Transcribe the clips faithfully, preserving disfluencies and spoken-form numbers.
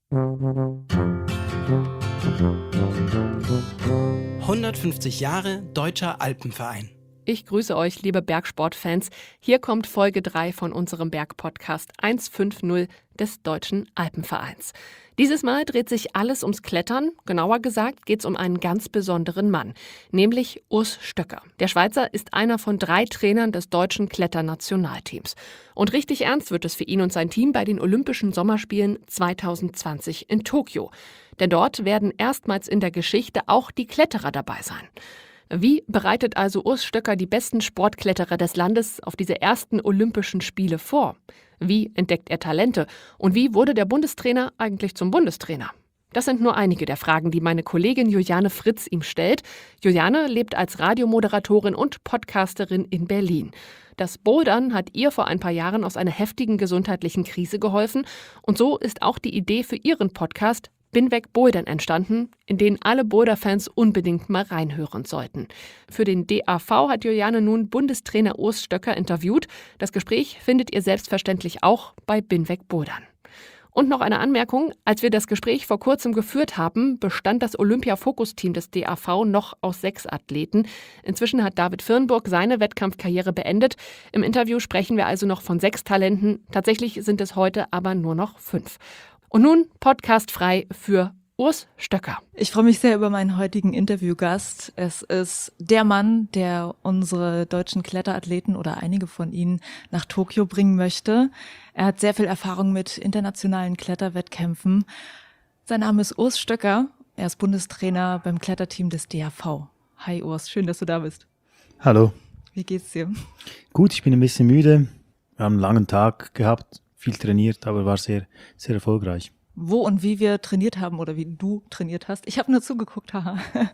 hundertfünfzig Jahre Deutscher Alpenverein. Ich grüße euch, liebe Bergsportfans. Hier kommt Folge drei von unserem Bergpodcast hundertfünfzig des Deutschen Alpenvereins. Dieses Mal dreht sich alles ums Klettern. Genauer gesagt geht es um einen ganz besonderen Mann, nämlich Urs Stöcker. Der Schweizer ist einer von drei Trainern des deutschen Kletternationalteams. Und richtig ernst wird es für ihn und sein Team bei den Olympischen Sommerspielen zwanzig zwanzig in Tokio. Denn dort werden erstmals in der Geschichte auch die Kletterer dabei sein. Wie bereitet also Urs Stöcker die besten Sportkletterer des Landes auf diese ersten Olympischen Spiele vor? Wie entdeckt er Talente? Und wie wurde der Bundestrainer eigentlich zum Bundestrainer? Das sind nur einige der Fragen, die meine Kollegin Juliane Fritz ihm stellt. Juliane lebt als Radiomoderatorin und Podcasterin in Berlin. Das Bouldern hat ihr vor ein paar Jahren aus einer heftigen gesundheitlichen Krise geholfen. Und so ist auch die Idee für ihren Podcast Bin weg Bouldern entstanden, in den alle Boulder-Fans unbedingt mal reinhören sollten. Für den D A V hat Juliane nun Bundestrainer Urs Stöcker interviewt. Das Gespräch findet ihr selbstverständlich auch bei Bin weg Bouldern. Und noch eine Anmerkung: Als wir das Gespräch vor kurzem geführt haben, bestand das Olympia-Fokus-Team des D A V noch aus sechs Athleten. Inzwischen hat David Virnburg seine Wettkampfkarriere beendet. Im Interview sprechen wir also noch von sechs Talenten. Tatsächlich sind es heute aber nur noch fünf. Und nun Podcast frei für Urs Stöcker. Ich freue mich sehr über meinen heutigen Interviewgast. Es ist der Mann, der unsere deutschen Kletterathleten oder einige von ihnen nach Tokio bringen möchte. Er hat sehr viel Erfahrung mit internationalen Kletterwettkämpfen. Sein Name ist Urs Stöcker. Er ist Bundestrainer beim Kletterteam des D A V. Hi Urs, schön, dass du da bist. Hallo. Wie geht's dir? Gut, ich bin ein bisschen müde. Wir haben einen langen Tag gehabt. Viel trainiert, aber war sehr, sehr erfolgreich. Wo und wie wir trainiert haben oder wie du trainiert hast. Ich habe nur zugeguckt, haha.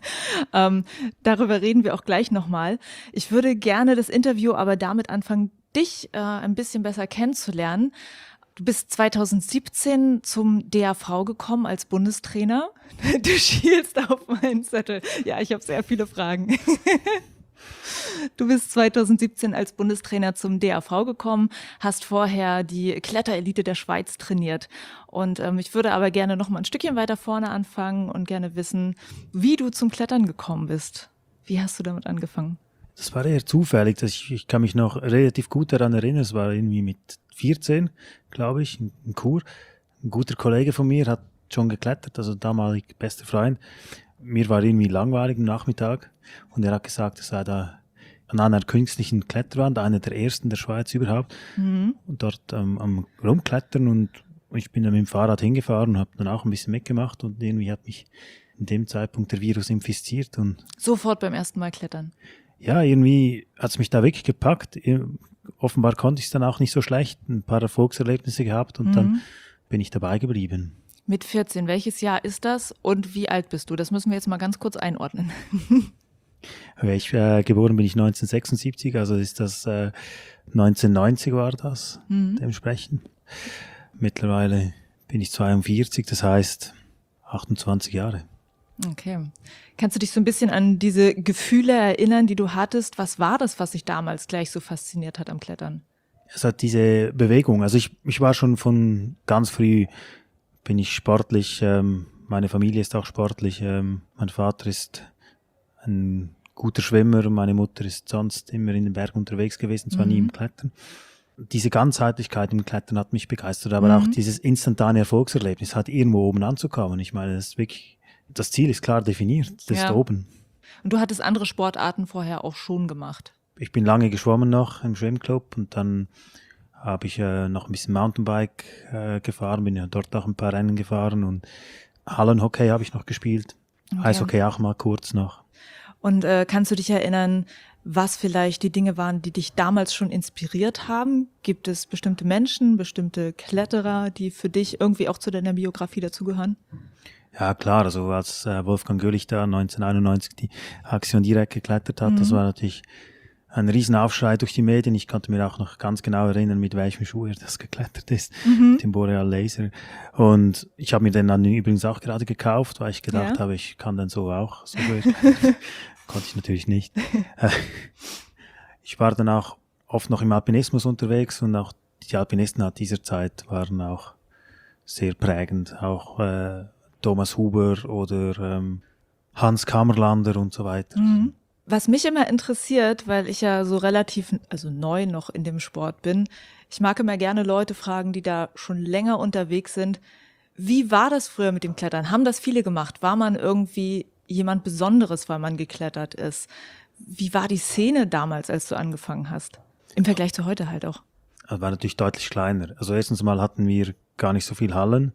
ähm, darüber reden wir auch gleich nochmal. Ich würde gerne das Interview aber damit anfangen, dich äh, ein bisschen besser kennenzulernen. Du bist zwanzig siebzehn zum D A V gekommen als Bundestrainer. Du schielst auf meinen Zettel. Ja, ich habe sehr viele Fragen. Du bist zwanzig siebzehn als Bundestrainer zum D A V gekommen, hast vorher die Kletterelite der Schweiz trainiert. Und ähm, ich würde aber gerne noch mal ein Stückchen weiter vorne anfangen und gerne wissen, wie du zum Klettern gekommen bist. Wie hast du damit angefangen? Das war eher zufällig. Dass ich, ich kann mich noch relativ gut daran erinnern. Es war irgendwie mit vierzehn, glaube ich, in, in Chur. Ein guter Kollege von mir hat schon geklettert, also damalig bester Freund. Mir war irgendwie langweilig am Nachmittag und er hat gesagt, er sei da an einer künstlichen Kletterwand, einer der ersten der Schweiz überhaupt, mhm. und dort ähm, am Rumklettern, und ich bin dann mit dem Fahrrad hingefahren und habe dann auch ein bisschen mitgemacht, und irgendwie hat mich in dem Zeitpunkt der Virus infiziert. Und sofort beim ersten Mal klettern? Ja, irgendwie hat es mich da wirklich gepackt. Offenbar konnte ich es dann auch nicht so schlecht, ein paar Erfolgserlebnisse gehabt und mhm. dann bin ich dabei geblieben. Mit vierzehn, welches Jahr ist das und wie alt bist du? Das müssen wir jetzt mal ganz kurz einordnen. Okay, ich, äh, geboren bin ich neunzehnhundertsechsundsiebzig, also ist das äh, neunzehnhundertneunzig war das, mhm. dementsprechend. Mittlerweile bin ich zweiundvierzig, das heißt achtundzwanzig Jahre. Okay. Kannst du dich so ein bisschen an diese Gefühle erinnern, die du hattest? Was war das, was dich damals gleich so fasziniert hat am Klettern? Es hat diese Bewegung, also ich, ich war schon von ganz früh, bin ich sportlich, ähm, meine Familie ist auch sportlich, ähm, mein Vater ist ein guter Schwimmer, meine Mutter ist sonst immer in den Bergen unterwegs gewesen, zwar mhm. nie im Klettern. Diese Ganzheitlichkeit im Klettern hat mich begeistert, aber mhm. auch dieses instantane Erfolgserlebnis hat irgendwo oben anzukommen. Ich meine, das ist wirklich, das Ziel ist klar definiert, das ja. ist oben. Und du hattest andere Sportarten vorher auch schon gemacht? Ich bin lange geschwommen noch im Schwimmclub und dann habe ich äh, noch ein bisschen Mountainbike äh, gefahren, bin ja dort auch ein paar Rennen gefahren und Hallenhockey habe ich noch gespielt, okay. Eishockey auch mal kurz noch. Und äh, kannst du dich erinnern, was vielleicht die Dinge waren, die dich damals schon inspiriert haben? Gibt es bestimmte Menschen, bestimmte Kletterer, die für dich irgendwie auch zu deiner Biografie dazugehören? Ja klar, also als äh, Wolfgang Güllich da neunzehnhunderteinundneunzig die Axion direkt geklettert hat, mhm. das war natürlich ein Riesenaufschrei durch die Medien. Ich konnte mir auch noch ganz genau erinnern, mit welchem Schuh er das geklettert ist, mhm. mit dem Boreal Laser. Und ich habe mir den dann übrigens auch gerade gekauft, weil ich gedacht ja. habe, ich kann den so auch. So konnte ich natürlich nicht. Ich war dann auch oft noch im Alpinismus unterwegs und auch die Alpinisten aus dieser Zeit waren auch sehr prägend. Auch äh, Thomas Huber oder ähm, Hans Kammerlander und so weiter. Mhm. Was mich immer interessiert, weil ich ja so relativ, also neu noch in dem Sport bin, ich mag immer gerne Leute fragen, die da schon länger unterwegs sind. Wie war das früher mit dem Klettern? Haben das viele gemacht? War man irgendwie jemand Besonderes, weil man geklettert ist? Wie war die Szene damals, als du angefangen hast? Im Vergleich zu heute halt auch. Das war natürlich deutlich kleiner. Also erstens mal hatten wir gar nicht so viel Hallen.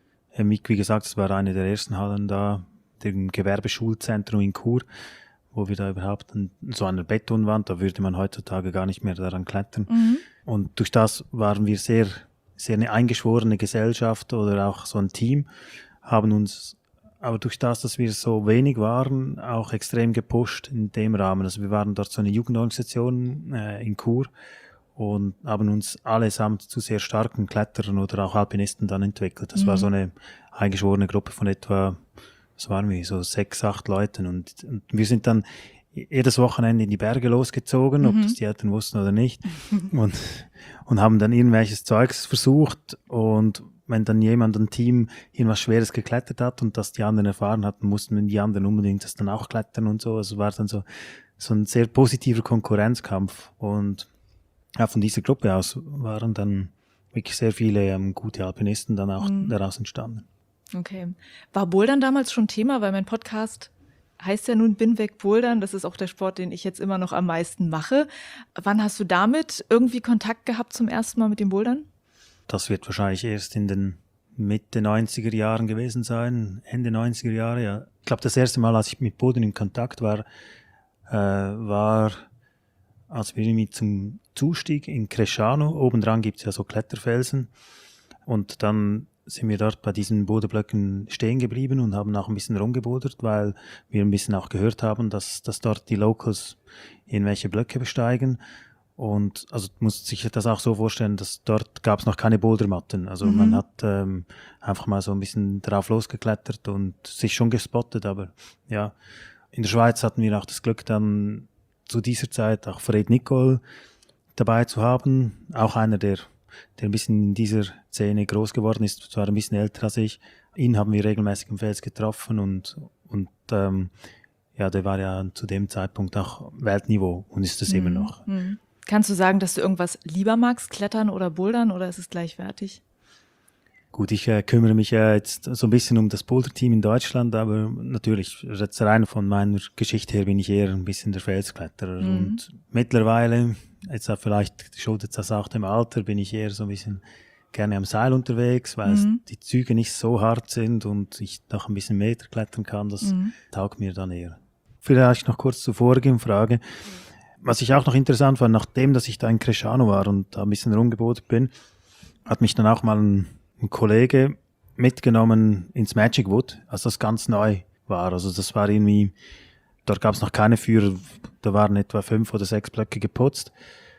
Wie gesagt, es war eine der ersten Hallen da, dem Gewerbeschulzentrum in Chur, wo wir da überhaupt an so einer Betonwand, da würde man heutzutage gar nicht mehr daran klettern. Mhm. Und durch das waren wir sehr, sehr eine eingeschworene Gesellschaft oder auch so ein Team, haben uns aber durch das, dass wir so wenig waren, auch extrem gepusht in dem Rahmen. Also wir waren dort so eine Jugendorganisation äh, in Chur und haben uns allesamt zu sehr starken Kletterern oder auch Alpinisten dann entwickelt. Das mhm. war so eine eingeschworene Gruppe von etwa, was waren wir, so sechs, acht Leuten. Und, und wir sind dann jedes Wochenende in die Berge losgezogen, mhm. ob das die Eltern wussten oder nicht, und, und haben dann irgendwelches Zeugs versucht. Und wenn dann jemand, ein Team, irgendwas Schweres geklettert hat und das die anderen erfahren hatten, mussten die anderen unbedingt das dann auch klettern und so. Also es war dann so, so ein sehr positiver Konkurrenzkampf. Und ja, von dieser Gruppe aus waren dann wirklich sehr viele ähm, gute Alpinisten dann auch mhm. daraus entstanden. Okay. War Bouldern damals schon Thema? Weil mein Podcast heißt ja nun Bin weg Bouldern. Das ist auch der Sport, den ich jetzt immer noch am meisten mache. Wann hast du damit irgendwie Kontakt gehabt zum ersten Mal mit dem Bouldern? Das wird wahrscheinlich erst in den Mitte neunziger Jahren gewesen sein, Ende neunziger Jahre. Ja. Ich glaube, das erste Mal, als ich mit Bouldern in Kontakt war, äh, war, als wir mit zum Zustieg in Cresciano. Obendran gibt es ja so Kletterfelsen. Und dann sind wir dort bei diesen Bodenblöcken stehen geblieben und haben auch ein bisschen rumgebouldert, weil wir ein bisschen auch gehört haben, dass, dass dort die Locals irgendwelche Blöcke besteigen. Und also muss sich das auch so vorstellen, dass dort gab es noch keine Bouldermatten. Also mhm. man hat ähm, einfach mal so ein bisschen drauf losgeklettert und sich schon gespottet. Aber ja, in der Schweiz hatten wir auch das Glück, dann zu dieser Zeit auch Fred Nicol dabei zu haben. Auch einer, der, der ein bisschen in dieser Szene groß geworden ist, zwar ein bisschen älter als ich. Ihn haben wir regelmäßig im Fels getroffen und, und ähm, ja, der war ja zu dem Zeitpunkt auch Weltniveau und ist es mhm. immer noch. Mhm. Kannst du sagen, dass du irgendwas lieber magst, klettern oder bouldern, oder ist es gleichwertig? Gut, ich äh, kümmere mich äh, jetzt so ein bisschen um das Boulder-Team in Deutschland, aber natürlich, jetzt rein von meiner Geschichte her bin ich eher ein bisschen der Felskletterer. Mhm. Und mittlerweile, jetzt auch vielleicht schuldet das auch dem Alter, bin ich eher so ein bisschen gerne am Seil unterwegs, weil mhm. die Züge nicht so hart sind und ich noch ein bisschen Meter klettern kann. Das mhm. taugt mir dann eher. Vielleicht noch kurz zur vorigen Frage. Was ich auch noch interessant fand, nachdem dass ich da in Cresciano war und da ein bisschen rumgeboten bin, hat mich dann auch mal ein, ein Kollege mitgenommen ins Magic Wood, als das ganz neu war. Also das war irgendwie, dort gab es noch keine Führer, da waren etwa fünf oder sechs Blöcke geputzt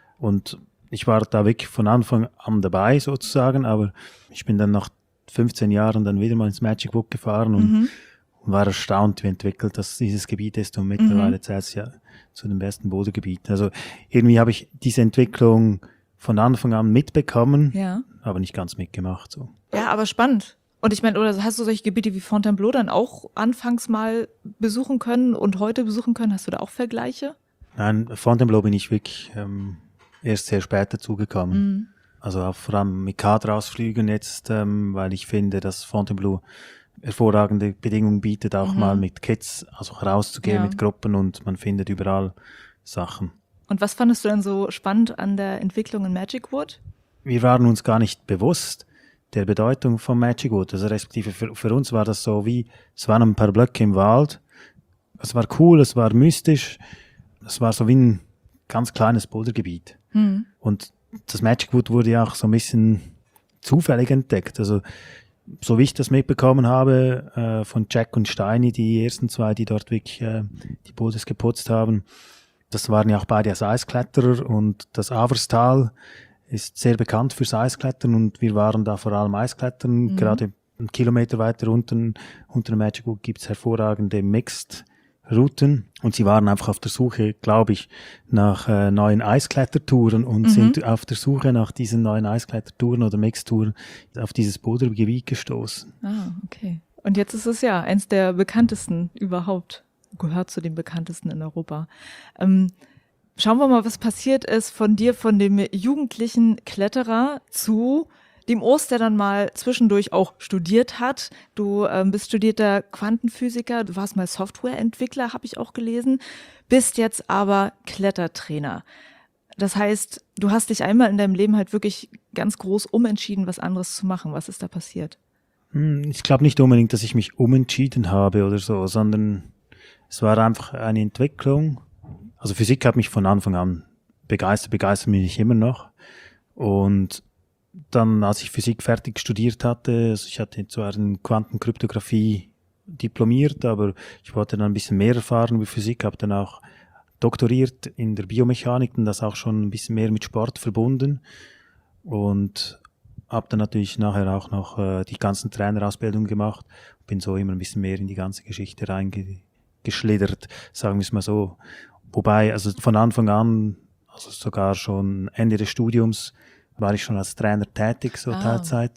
und ich war da wirklich von Anfang an dabei sozusagen, aber ich bin dann nach fünfzehn Jahren dann wieder mal ins Magic Wood gefahren und mhm. war erstaunt, wie entwickelt das dieses Gebiet ist und mittlerweile mhm. zählt es ja zu den besten Bodengebieten. Also irgendwie habe ich diese Entwicklung von Anfang an mitbekommen, ja. aber nicht ganz mitgemacht. So. Ja, aber spannend. Und ich meine, oder hast du solche Gebiete wie Fontainebleau dann auch anfangs mal besuchen können und heute besuchen können? Hast du da auch Vergleiche? Nein, Fontainebleau bin ich wirklich ähm, erst sehr spät dazugekommen. Mhm. Also auch vor allem mit Kaderausflügen jetzt, ähm, weil ich finde, dass Fontainebleau hervorragende Bedingungen bietet, auch mhm. mal mit Kids also rauszugehen, ja. mit Gruppen und man findet überall Sachen. Und was fandest du denn so spannend an der Entwicklung in Magic Wood? Wir waren uns gar nicht bewusst der Bedeutung von Magic Wood. Also respektive für, für uns war das so wie, es waren ein paar Blöcke im Wald. Es war cool, es war mystisch. Es war so wie ein ganz kleines Bouldergebiet. Mhm. Und das Magic Wood wurde ja auch so ein bisschen zufällig entdeckt. Also so wie ich das mitbekommen habe, äh, von Jack und Steini, die ersten zwei, die dort wirklich äh, die Boulders geputzt haben, das waren ja auch beide als Eiskletterer und das Averstal ist sehr bekannt fürs Eisklettern und wir waren da vor allem Eisklettern. Mhm. Gerade einen Kilometer weiter unten, unter dem Magic Wood gibt es hervorragende Mixed Routen und sie waren einfach auf der Suche, glaube ich, nach äh, neuen Eisklettertouren und Mhm. sind auf der Suche nach diesen neuen Eisklettertouren oder Mixtouren auf dieses Bodergebiet gestoßen. Ah, okay. Und jetzt ist es ja eins der bekanntesten überhaupt, gehört zu den bekanntesten in Europa. Ähm, schauen wir mal, was passiert ist von dir, von dem jugendlichen Kletterer zu dem Urs, der dann mal zwischendurch auch studiert hat. Du ähm, bist studierter Quantenphysiker, du warst mal Softwareentwickler, habe ich auch gelesen, bist jetzt aber Klettertrainer. Das heißt, du hast dich einmal in deinem Leben halt wirklich ganz groß umentschieden, was anderes zu machen. Was ist da passiert? Hm, Ich glaube nicht unbedingt, dass ich mich umentschieden habe oder so, sondern es war einfach eine Entwicklung. Also Physik hat mich von Anfang an begeistert, begeistert mich immer noch. Und dann, als ich Physik fertig studiert hatte, also ich hatte zwar in Quantenkryptographie diplomiert, aber ich wollte dann ein bisschen mehr erfahren über Physik, habe dann auch doktoriert in der Biomechanik und das auch schon ein bisschen mehr mit Sport verbunden und habe dann natürlich nachher auch noch äh, die ganzen Trainerausbildungen gemacht, bin so immer ein bisschen mehr in die ganze Geschichte reingeschlittert, sagen wir es mal so. Wobei, also von Anfang an, also sogar schon Ende des Studiums, war ich schon als Trainer tätig, so Ah. Teilzeit.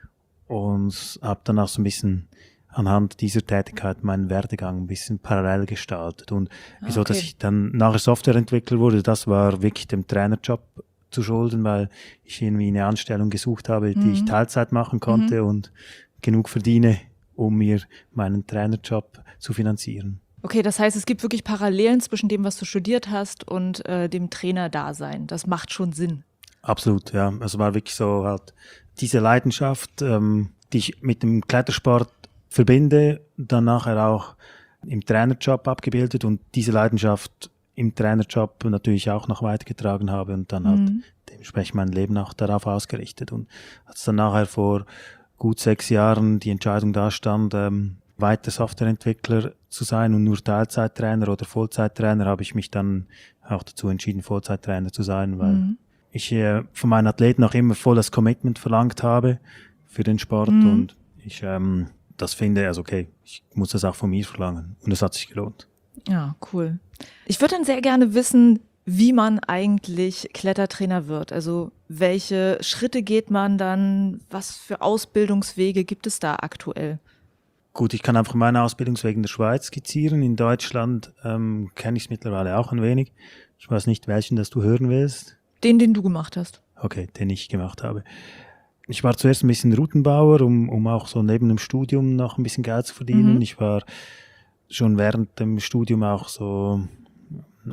Und habe dann auch so ein bisschen anhand dieser Tätigkeit meinen Werdegang ein bisschen parallel gestaltet. Und wieso, okay. dass ich dann nachher Softwareentwickler wurde, das war wirklich dem Trainerjob zu schulden, weil ich irgendwie eine Anstellung gesucht habe, die Mhm. ich Teilzeit machen konnte und genug verdiene, um mir meinen Trainerjob zu finanzieren. Okay, das heißt, es gibt wirklich Parallelen zwischen dem, was du studiert hast und äh, dem Trainerdasein. Das macht schon Sinn. Absolut, ja. Also war wirklich so halt diese Leidenschaft, ähm, die ich mit dem Klettersport verbinde, dann nachher auch im Trainerjob abgebildet und diese Leidenschaft im Trainerjob natürlich auch noch weitergetragen habe und dann halt Mhm. dementsprechend mein Leben auch darauf ausgerichtet. Und als dann nachher vor gut sechs Jahren die Entscheidung da stand, ähm, weiter Softwareentwickler zu sein und nur Teilzeittrainer oder Vollzeittrainer, habe ich mich dann auch dazu entschieden, Vollzeittrainer zu sein, weil Mhm. ich äh, von meinen Athleten auch immer voll das Commitment verlangt habe für den Sport Mhm. und ich ähm, das finde, also okay, ich muss das auch von mir verlangen und es hat sich gelohnt. Ja, cool. Ich würde dann sehr gerne wissen, wie man eigentlich Klettertrainer wird. Also welche Schritte geht man dann? Was für Ausbildungswege gibt es da aktuell? Gut, ich kann einfach meine Ausbildungswege in der Schweiz skizzieren. In Deutschland ähm, kenne ich es mittlerweile auch ein wenig. Ich weiß nicht, welchen das du hören willst. Den, den du gemacht hast. Okay, den ich gemacht habe. Ich war zuerst ein bisschen Routenbauer, um, um auch so neben dem Studium noch ein bisschen Geld zu verdienen. Mhm. Ich war schon während dem Studium auch so ein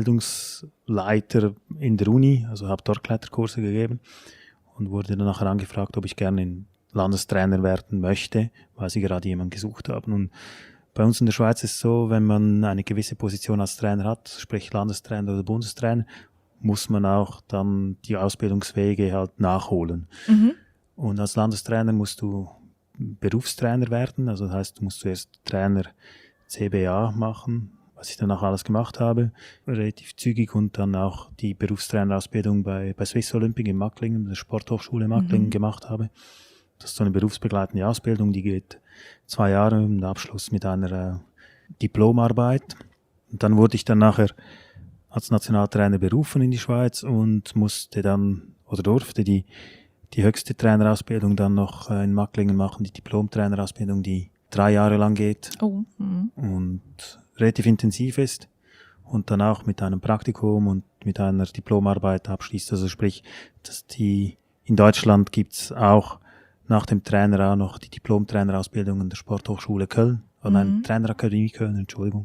Ausbildungsleiter in der Uni, also habe dort Kletterkurse gegeben und wurde dann nachher angefragt, ob ich gerne in Landestrainer werden möchte, weil sie gerade jemanden gesucht haben. Und bei uns in der Schweiz ist es so, wenn man eine gewisse Position als Trainer hat, sprich Landestrainer oder Bundestrainer, muss man auch dann die Ausbildungswege halt nachholen. Mhm. Und als Landestrainer musst du Berufstrainer werden, also das heißt, du musst zuerst Trainer C B A machen, was ich dann auch alles gemacht habe, relativ zügig und dann auch die Berufstrainerausbildung bei, bei Swiss Olympic in Macklingen, der Sporthochschule Macklingen Mhm. gemacht habe. Das ist so eine berufsbegleitende Ausbildung, die geht zwei Jahre im Abschluss mit einer äh, Diplomarbeit. Und dann wurde ich dann nachher als Nationaltrainer berufen in die Schweiz und musste dann oder durfte die, die höchste Trainerausbildung dann noch äh, in Macklingen machen, die Diplom-Trainerausbildung, die drei Jahre lang geht Oh. Mhm. und relativ intensiv ist und dann auch mit einem Praktikum und mit einer Diplomarbeit abschließt. Also sprich, dass die in Deutschland gibt's auch nach dem Trainer auch noch die Diplom-Trainerausbildung an der Sporthochschule Köln, oder nein, Mhm. Trainerakademie Köln, Entschuldigung.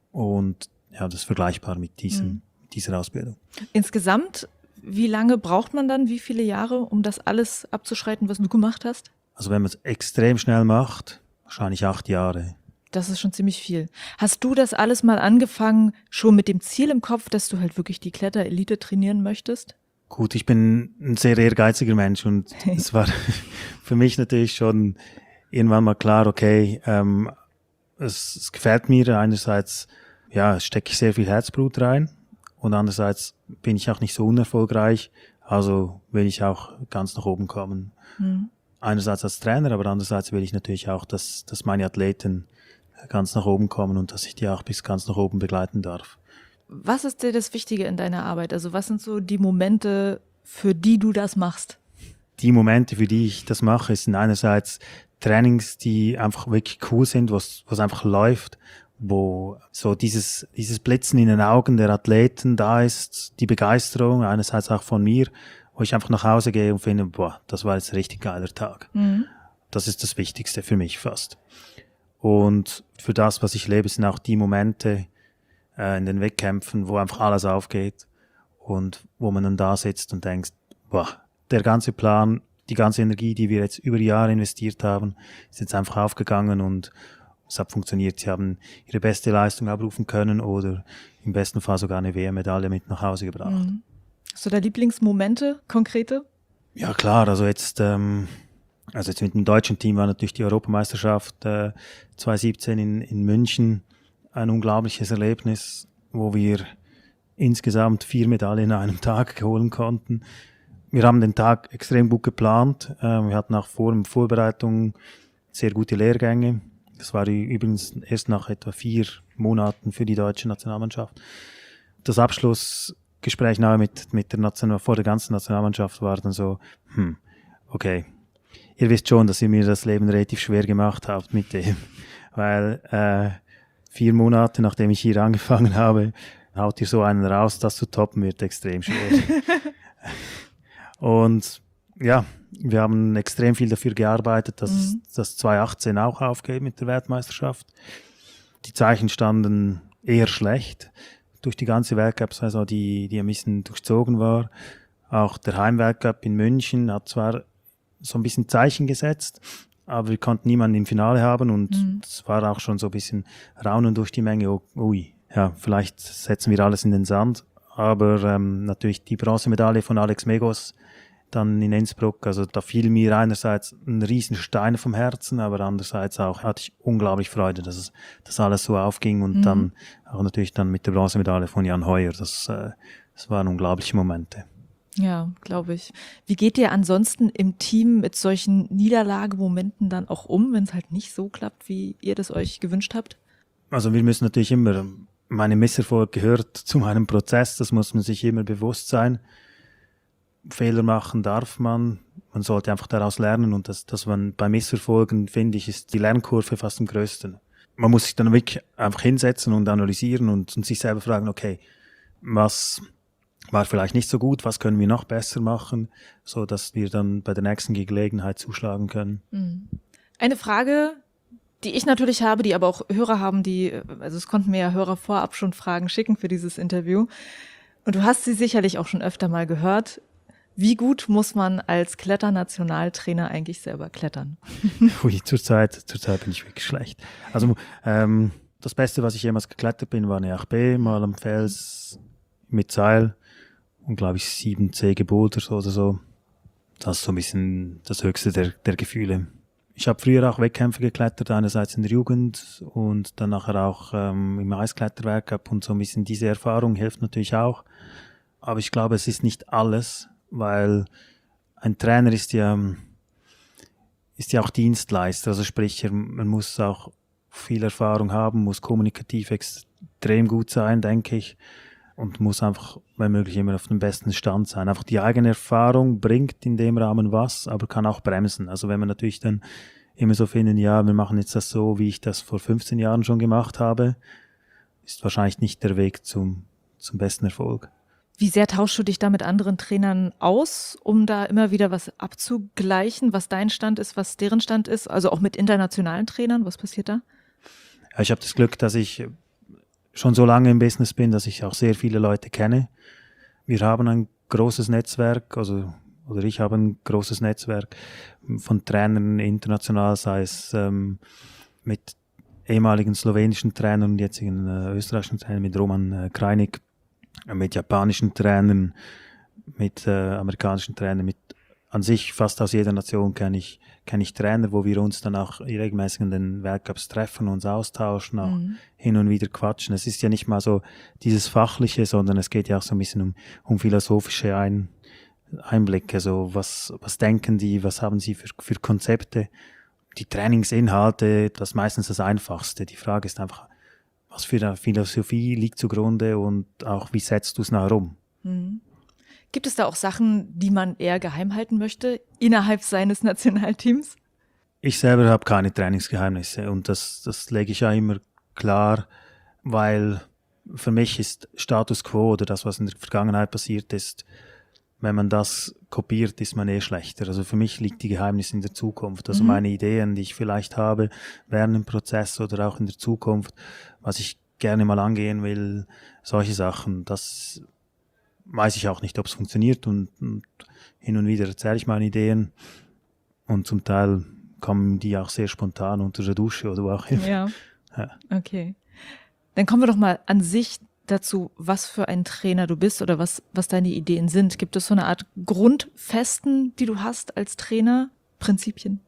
Und ja, das ist vergleichbar mit diesem, Mhm. dieser Ausbildung. Insgesamt, wie lange braucht man dann, wie viele Jahre, um das alles abzuschreiten, was du gemacht hast? Also wenn man es extrem schnell macht, wahrscheinlich acht Jahre. Das ist schon ziemlich viel. Hast du das alles mal angefangen, schon mit dem Ziel im Kopf, dass du halt wirklich die Kletterelite trainieren möchtest? Gut, ich bin ein sehr ehrgeiziger Mensch und es war für mich natürlich schon irgendwann mal klar, okay, ähm, es, es gefällt mir. Einerseits, ja, stecke ich sehr viel Herzblut rein und andererseits bin ich auch nicht so unerfolgreich, also will ich auch ganz nach oben kommen. Mhm. Einerseits als Trainer, aber andererseits will ich natürlich auch, dass, dass meine Athleten ganz nach oben kommen und dass ich die auch bis ganz nach oben begleiten darf. Was ist dir das Wichtige in deiner Arbeit? Also was sind so die Momente, für die du das machst? Die Momente, für die ich das mache, sind einerseits Trainings, die einfach wirklich cool sind, was was einfach läuft, wo so dieses dieses Blitzen in den Augen der Athleten da ist, die Begeisterung, einerseits auch von mir, wo ich einfach nach Hause gehe und finde, boah, das war jetzt ein richtig geiler Tag. Mhm. Das ist das Wichtigste für mich fast. Und für das, was ich lebe, sind auch die Momente äh, in den Wettkämpfen, wo einfach alles aufgeht und wo man dann da sitzt und denkt, boah, der ganze Plan, die ganze Energie, die wir jetzt über die Jahre investiert haben, ist jetzt einfach aufgegangen und es hat funktioniert. Sie haben ihre beste Leistung abrufen können oder im besten Fall sogar eine W M-Medaille mit nach Hause gebracht. Mhm. Hast du da Lieblingsmomente, konkrete? Ja klar, also jetzt, ähm, also jetzt mit dem deutschen Team war natürlich die Europameisterschaft äh, zwanzig siebzehn in, in München ein unglaubliches Erlebnis, wo wir insgesamt vier Medaillen an einem Tag holen konnten. Wir haben den Tag extrem gut geplant. Äh, wir hatten auch vor der Vorbereitung sehr gute Lehrgänge. Das war übrigens erst nach etwa vier Monaten für die deutsche Nationalmannschaft. Das Abschlussgespräch nahe mit, mit der National, vor der ganzen Nationalmannschaft war dann so, hm, okay, ihr wisst schon, dass ihr mir das Leben relativ schwer gemacht habt mit dem, weil äh, vier Monate nachdem ich hier angefangen habe, haut ihr so einen raus, das zu toppen wird extrem schwer. Und ja, wir haben extrem viel dafür gearbeitet, dass mhm. das zwanzig achtzehn auch aufgeht mit der Weltmeisterschaft. Die Zeichen standen eher schlecht durch die ganze Weltcup-Saison, die, die ein bisschen durchzogen war. Auch der Heimweltcup in München hat zwar so ein bisschen Zeichen gesetzt, aber wir konnten niemanden im Finale haben und mhm. es war auch schon so ein bisschen Raunen durch die Menge. Oh, ui, ja, vielleicht setzen wir alles in den Sand. Aber ähm, natürlich die Bronzemedaille von Alex Megos dann in Innsbruck, also da fiel mir einerseits ein riesen Stein vom Herzen, aber andererseits auch hatte ich unglaublich Freude, dass es, dass alles so aufging und mhm. dann auch natürlich dann mit der Bronzemedaille von Jan Heuer. Das, äh, das waren unglaubliche Momente. Ja, glaube ich. Wie geht ihr ansonsten im Team mit solchen Niederlagemomenten dann auch um, wenn es halt nicht so klappt, wie ihr das euch gewünscht habt? Also wir müssen natürlich immer, meine Misserfolg gehört zu meinem Prozess, das muss man sich immer bewusst sein. Fehler machen darf man, man sollte einfach daraus lernen und das, dass man bei Misserfolgen, finde ich, ist die Lernkurve fast am größten. Man muss sich dann wirklich einfach hinsetzen und analysieren und, und sich selber fragen, okay, was war vielleicht nicht so gut, was können wir noch besser machen, so dass wir dann bei der nächsten Gelegenheit zuschlagen können. Eine Frage, die ich natürlich habe, die aber auch Hörer haben, die, also es konnten mir ja Hörer vorab schon Fragen schicken für dieses Interview und du hast sie sicherlich auch schon öfter mal gehört. Wie gut muss man als Kletternationaltrainer eigentlich selber klettern? Ui, zurzeit, zurzeit bin ich wirklich schlecht. Also ähm, das Beste, was ich jemals geklettert bin, war eine acht B, mal am Fels mit Seil und glaube ich sieben C gebouldert oder so. Das ist so ein bisschen das Höchste der, der Gefühle. Ich habe früher auch Wettkämpfe geklettert, einerseits in der Jugend und dann nachher auch ähm, im Eiskletterweltcup und so ein bisschen diese Erfahrung hilft natürlich auch. Aber ich glaube, es ist nicht alles, weil ein Trainer ist ja, ist ja auch Dienstleister, also sprich, man muss auch viel Erfahrung haben, muss kommunikativ extrem gut sein, denke ich, und muss einfach, wenn möglich, immer auf dem besten Stand sein. Einfach die eigene Erfahrung bringt in dem Rahmen was, aber kann auch bremsen. Also wenn man natürlich dann immer so finden, ja, wir machen jetzt das so, wie ich das vor fünfzehn Jahren schon gemacht habe, ist wahrscheinlich nicht der Weg zum, zum besten Erfolg. Wie sehr tauschst du dich da mit anderen Trainern aus, um da immer wieder was abzugleichen, was dein Stand ist, was deren Stand ist? Also auch mit internationalen Trainern, was passiert da? Ja, ich habe das Glück, dass ich schon so lange im Business bin, dass ich auch sehr viele Leute kenne. Wir haben ein großes Netzwerk, also oder ich habe ein großes Netzwerk von Trainern international, sei es ähm, mit ehemaligen slowenischen Trainern und jetzigen äh, österreichischen Trainern, mit Roman äh, Kreinig, mit japanischen Trainern, mit äh, amerikanischen Trainern, mit an sich fast aus jeder Nation kenne ich, kenne ich Trainer, wo wir uns dann auch regelmäßig in den Weltcups treffen, uns austauschen, auch mhm. hin und wieder quatschen. Es ist ja nicht mal so dieses Fachliche, sondern es geht ja auch so ein bisschen um, um philosophische Ein, Einblicke, so was, was denken die, was haben sie für, für Konzepte. die Trainingsinhalte, das ist meistens das Einfachste. Die Frage ist einfach, was für eine Philosophie liegt zugrunde und auch, wie setzt du es nachher um? Mhm. Gibt es da auch Sachen, die man eher geheim halten möchte innerhalb seines Nationalteams? Ich selber habe keine Trainingsgeheimnisse und das, das lege ich ja immer klar, weil für mich ist Status Quo oder das, was in der Vergangenheit passiert ist, wenn man das kopiert, ist man eh schlechter. Also für mich liegt die Geheimnis in der Zukunft. Also mhm. meine Ideen, die ich vielleicht habe während dem Prozess oder auch in der Zukunft, was ich gerne mal angehen will, solche Sachen, das weiß ich auch nicht, ob es funktioniert und, und hin und wieder erzähle ich meine Ideen und zum Teil kommen die auch sehr spontan unter der Dusche oder wo auch immer. Ja, ja. Okay. Dann kommen wir doch mal an sich dazu, was für ein Trainer du bist oder was, was deine Ideen sind. Gibt es so eine Art Grundfesten, die du hast als Trainer? Prinzipien?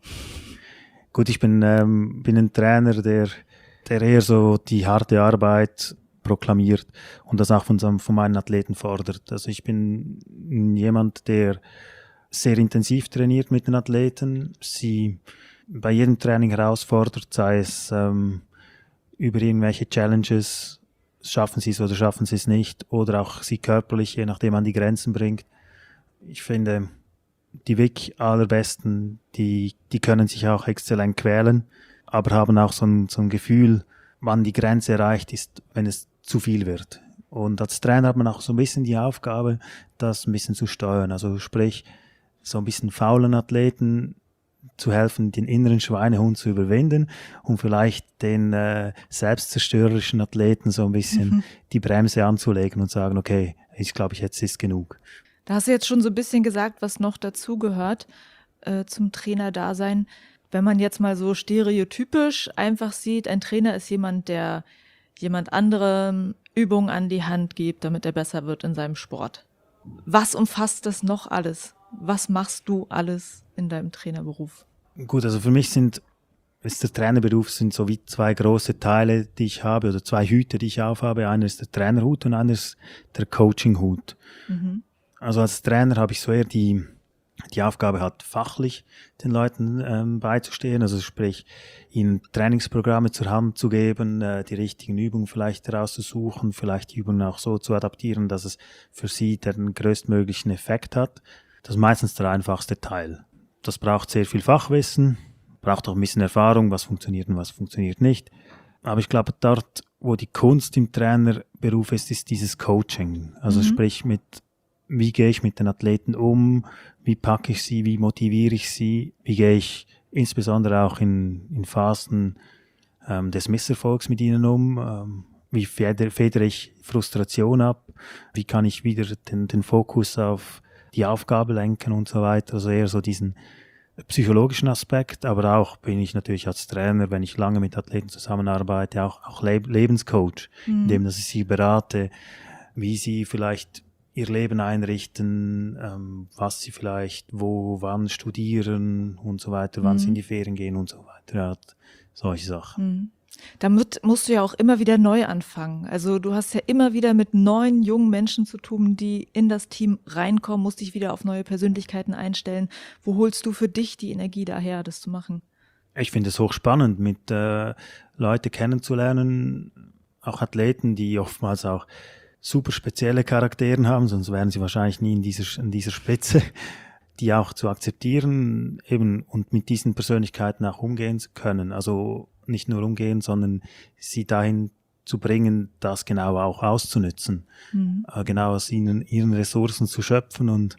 Gut, ich bin, ähm, bin ein Trainer, der, der eher so die harte Arbeit proklamiert und das auch von, von meinen Athleten fordert. Also ich bin jemand, der sehr intensiv trainiert mit den Athleten, sie bei jedem Training herausfordert, sei es ähm, über irgendwelche Challenges, schaffen sie es oder schaffen sie es nicht, oder auch sie körperlich, je nachdem, an die Grenzen bringt. Ich finde, die wirklich allerbesten, die, die können sich auch exzellent quälen, aber haben auch so ein, so ein Gefühl, wann die Grenze erreicht ist, wenn es zu viel wird. Und als Trainer hat man auch so ein bisschen die Aufgabe, das ein bisschen zu steuern. Also sprich, so ein bisschen faulen Athleten zu helfen, den inneren Schweinehund zu überwinden und vielleicht den äh, selbstzerstörerischen Athleten so ein bisschen mhm. die Bremse anzulegen und sagen, okay, ich glaube, jetzt ist genug. Da hast du jetzt schon so ein bisschen gesagt, was noch dazugehört äh, zum Trainerdasein. Wenn man jetzt mal so stereotypisch einfach sieht, ein Trainer ist jemand, der jemand anderem Übungen an die Hand gibt, damit er besser wird in seinem Sport. Was umfasst das noch alles? Was machst du alles in deinem Trainerberuf? Gut, also für mich sind ist der Trainerberuf sind so wie zwei große Teile, die ich habe, oder zwei Hüte, die ich aufhabe. Einer ist der Trainerhut und einer ist der Coachinghut. Mhm. Also als Trainer habe ich so eher die die Aufgabe hat, fachlich den Leuten ähm, beizustehen, also sprich, ihnen Trainingsprogramme zur Hand zu geben, äh, die richtigen Übungen vielleicht herauszusuchen, vielleicht die Übungen auch so zu adaptieren, dass es für sie den größtmöglichen Effekt hat. Das ist meistens der einfachste Teil. Das braucht sehr viel Fachwissen, braucht auch ein bisschen Erfahrung, was funktioniert und was funktioniert nicht. Aber ich glaube, dort, wo die Kunst im Trainerberuf ist, ist dieses Coaching. Also mhm. sprich mit, wie gehe ich mit den Athleten um, wie packe ich sie, wie motiviere ich sie, wie gehe ich insbesondere auch in, in Phasen ähm, des Misserfolgs mit ihnen um, ähm, wie federe, federe ich Frustration ab, wie kann ich wieder den, den Fokus auf die Aufgabe lenken und so weiter, also eher so diesen psychologischen Aspekt, aber auch bin ich natürlich als Trainer, wenn ich lange mit Athleten zusammenarbeite, auch, auch Le- Lebenscoach, mhm. indem dass ich sie berate, wie sie vielleicht ihr Leben einrichten, ähm, was sie vielleicht wo, wann studieren und so weiter, wann mhm. sie in die Ferien gehen und so weiter, ja, solche Sachen. Mhm. Damit musst du ja auch immer wieder neu anfangen. Also du hast ja immer wieder mit neuen, jungen Menschen zu tun, die in das Team reinkommen, musst dich wieder auf neue Persönlichkeiten einstellen. Wo holst du für dich die Energie daher, das zu machen? Ich finde es hochspannend, mit äh, Leuten kennenzulernen, auch Athleten, die oftmals auch super spezielle Charakteren haben, sonst wären sie wahrscheinlich nie in dieser, in dieser Spitze, die auch zu akzeptieren eben und mit diesen Persönlichkeiten auch umgehen zu können. Also nicht nur umgehen, sondern sie dahin zu bringen, das genau auch auszunützen, mhm. äh, genau aus ihnen, ihren Ressourcen zu schöpfen und,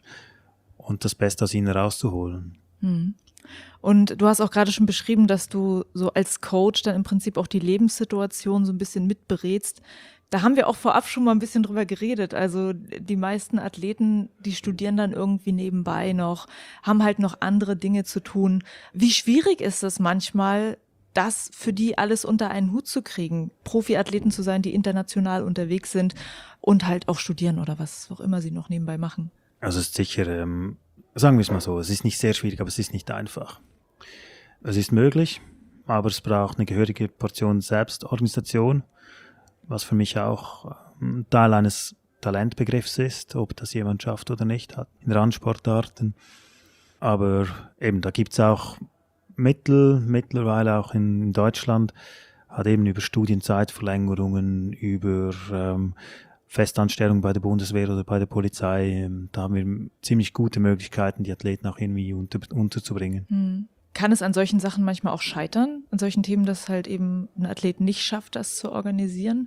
und das Beste aus ihnen rauszuholen. Mhm. Und du hast auch gerade schon beschrieben, dass du so als Coach dann im Prinzip auch die Lebenssituation so ein bisschen mitberätst. Da haben wir auch vorab schon mal ein bisschen drüber geredet. Also die meisten Athleten, die studieren dann irgendwie nebenbei noch, haben halt noch andere Dinge zu tun. Wie schwierig ist es manchmal, das für die alles unter einen Hut zu kriegen, Profiathleten zu sein, die international unterwegs sind und halt auch studieren oder was auch immer sie noch nebenbei machen? Also es ist sicher, ähm, sagen wir es mal so, es ist nicht sehr schwierig, aber es ist nicht einfach. Es ist möglich, aber es braucht eine gehörige Portion Selbstorganisation, was für mich auch ein Teil eines Talentbegriffs ist, ob das jemand schafft oder nicht, hat in Randsportarten. Aber eben, da gibt es auch Mittel, mittlerweile auch in Deutschland, hat eben über Studienzeitverlängerungen, über ähm, Festanstellung bei der Bundeswehr oder bei der Polizei, ähm, da haben wir ziemlich gute Möglichkeiten, die Athleten auch irgendwie unter, unterzubringen. Hm. Kann es an solchen Sachen manchmal auch scheitern, an solchen Themen, dass halt eben ein Athlet nicht schafft, das zu organisieren?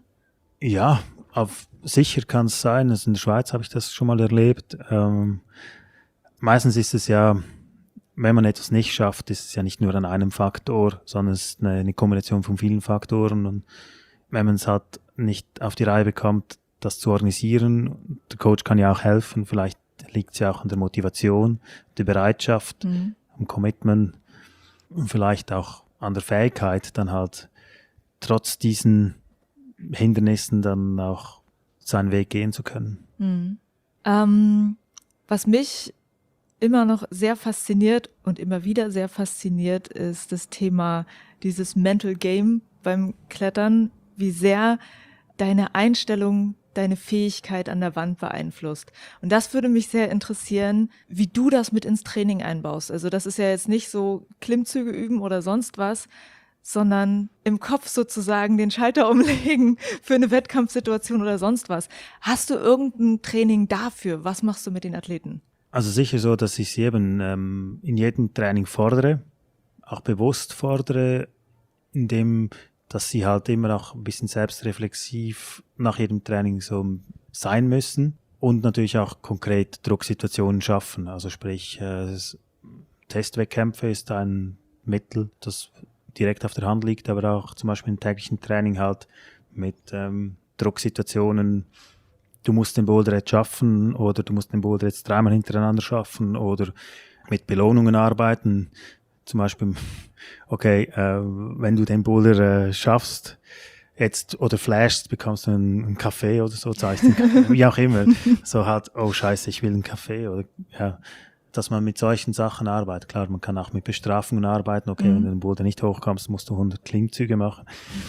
Ja, auf, sicher kann es sein. Also in der Schweiz habe ich das schon mal erlebt. Ähm, meistens ist es ja, wenn man etwas nicht schafft, ist es ja nicht nur an einem Faktor, sondern es ist eine, eine Kombination von vielen Faktoren. Und wenn man es halt nicht auf die Reihe bekommt, das zu organisieren, der Coach kann ja auch helfen. Vielleicht liegt es ja auch an der Motivation, der Bereitschaft, Mhm. am Commitment und vielleicht auch an der Fähigkeit, dann halt trotz diesen Hindernissen dann auch seinen Weg gehen zu können. Mhm. Ähm, was mich immer noch sehr fasziniert und immer wieder sehr fasziniert, ist das Thema dieses Mental Game beim Klettern, wie sehr deine Einstellung, deine Fähigkeit an der Wand beeinflusst. Und das würde mich sehr interessieren, wie du das mit ins Training einbaust. Also das ist ja jetzt nicht so Klimmzüge üben oder sonst was, sondern im Kopf sozusagen den Schalter umlegen für eine Wettkampfsituation oder sonst was. Hast du irgendein Training dafür? Was machst du mit den Athleten? Also sicher so, dass ich sie eben ähm, in jedem Training fordere, auch bewusst fordere, indem, dass sie halt immer auch ein bisschen selbstreflexiv nach jedem Training so sein müssen und natürlich auch konkret Drucksituationen schaffen. Also sprich, äh, Testwettkämpfe ist ein Mittel, das direkt auf der Hand liegt, aber auch zum Beispiel im täglichen Training halt mit ähm, Drucksituationen. Du musst den Boulder jetzt schaffen oder du musst den Boulder jetzt dreimal hintereinander schaffen oder mit Belohnungen arbeiten. Zum Beispiel, okay, äh, wenn du den Boulder äh, schaffst jetzt oder flashst, bekommst du einen, einen Kaffee oder so, zahlst den Kaffee, wie auch immer. So halt, oh scheiße, ich will einen Kaffee oder ja, dass man mit solchen Sachen arbeitet. Klar, man kann auch mit Bestrafungen arbeiten. Okay, mhm. wenn du den Boulder nicht hochkommst, musst du hundert Klimmzüge machen.